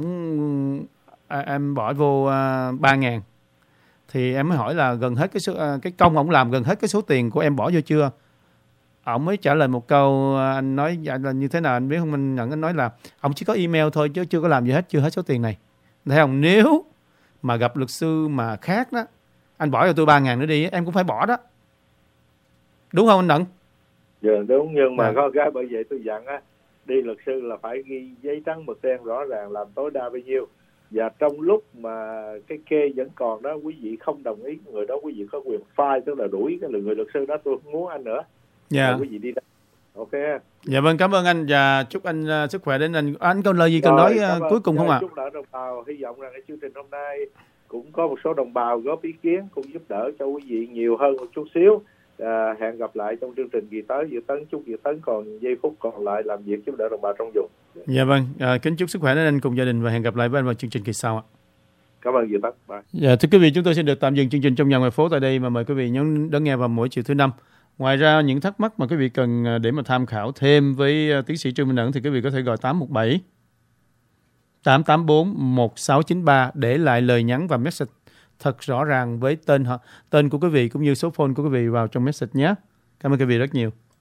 em bỏ vô 3.000, thì em mới hỏi là gần hết cái công ổng làm gần hết cái số tiền của em bỏ vô chưa. Ổng mới trả lời một câu, anh nói là như thế nào anh biết không, anh nhận, anh nói là ổng chỉ có email thôi chứ chưa có làm gì hết, chưa hết số tiền này. Thấy không, nếu mà gặp luật sư mà khác đó, anh bỏ cho tôi 3.000 nữa đi, em cũng phải bỏ đó, đúng không anh Nận? Dạ đúng, nhưng mà có cái bởi vậy tôi dặn á, đi luật sư là phải ghi giấy trắng mực đen rõ ràng làm tối đa bao nhiêu, và trong lúc mà cái kê vẫn còn đó, quý vị không đồng ý người đó, quý vị có quyền file, tức là đuổi cái người luật sư đó, tôi không muốn anh nữa. Dạ. Quý vị đi đó. Ok. Dạ vâng, cảm ơn anh và chúc anh sức khỏe đến anh. Anh có lời gì cần nói cuối cùng không ạ? Chúc đỡ đồng bào, hy vọng rằng cái chương trình hôm nay cũng có một số đồng bào góp ý kiến cũng giúp đỡ cho quý vị nhiều hơn một chút xíu. Hẹn gặp lại trong chương trình kỳ tới. Dự Tấn, chúc Dự Tấn còn giây phút còn lại làm việc giúp đỡ đồng bào trong vùng. Dạ vâng, kính chúc sức khỏe đến anh cùng gia đình và hẹn gặp lại với anh vào chương trình kỳ sau ạ. Cảm ơn Dự Tấn. Bye. Dạ, thưa quý vị, chúng tôi xin được tạm dừng chương trình Trong Nhà Ngoài Phố tại đây, mà mời quý vị nhấn đón nghe vào mỗi chiều thứ 5. Ngoài ra, những thắc mắc mà quý vị cần để mà tham khảo thêm với tiến sĩ Trương Minh Ẩn thì quý vị có thể gọi 817 884-1693 để lại lời nhắn và message thật rõ ràng với tên của quý vị cũng như số phone của quý vị vào trong message nhé. Cảm ơn quý vị rất nhiều.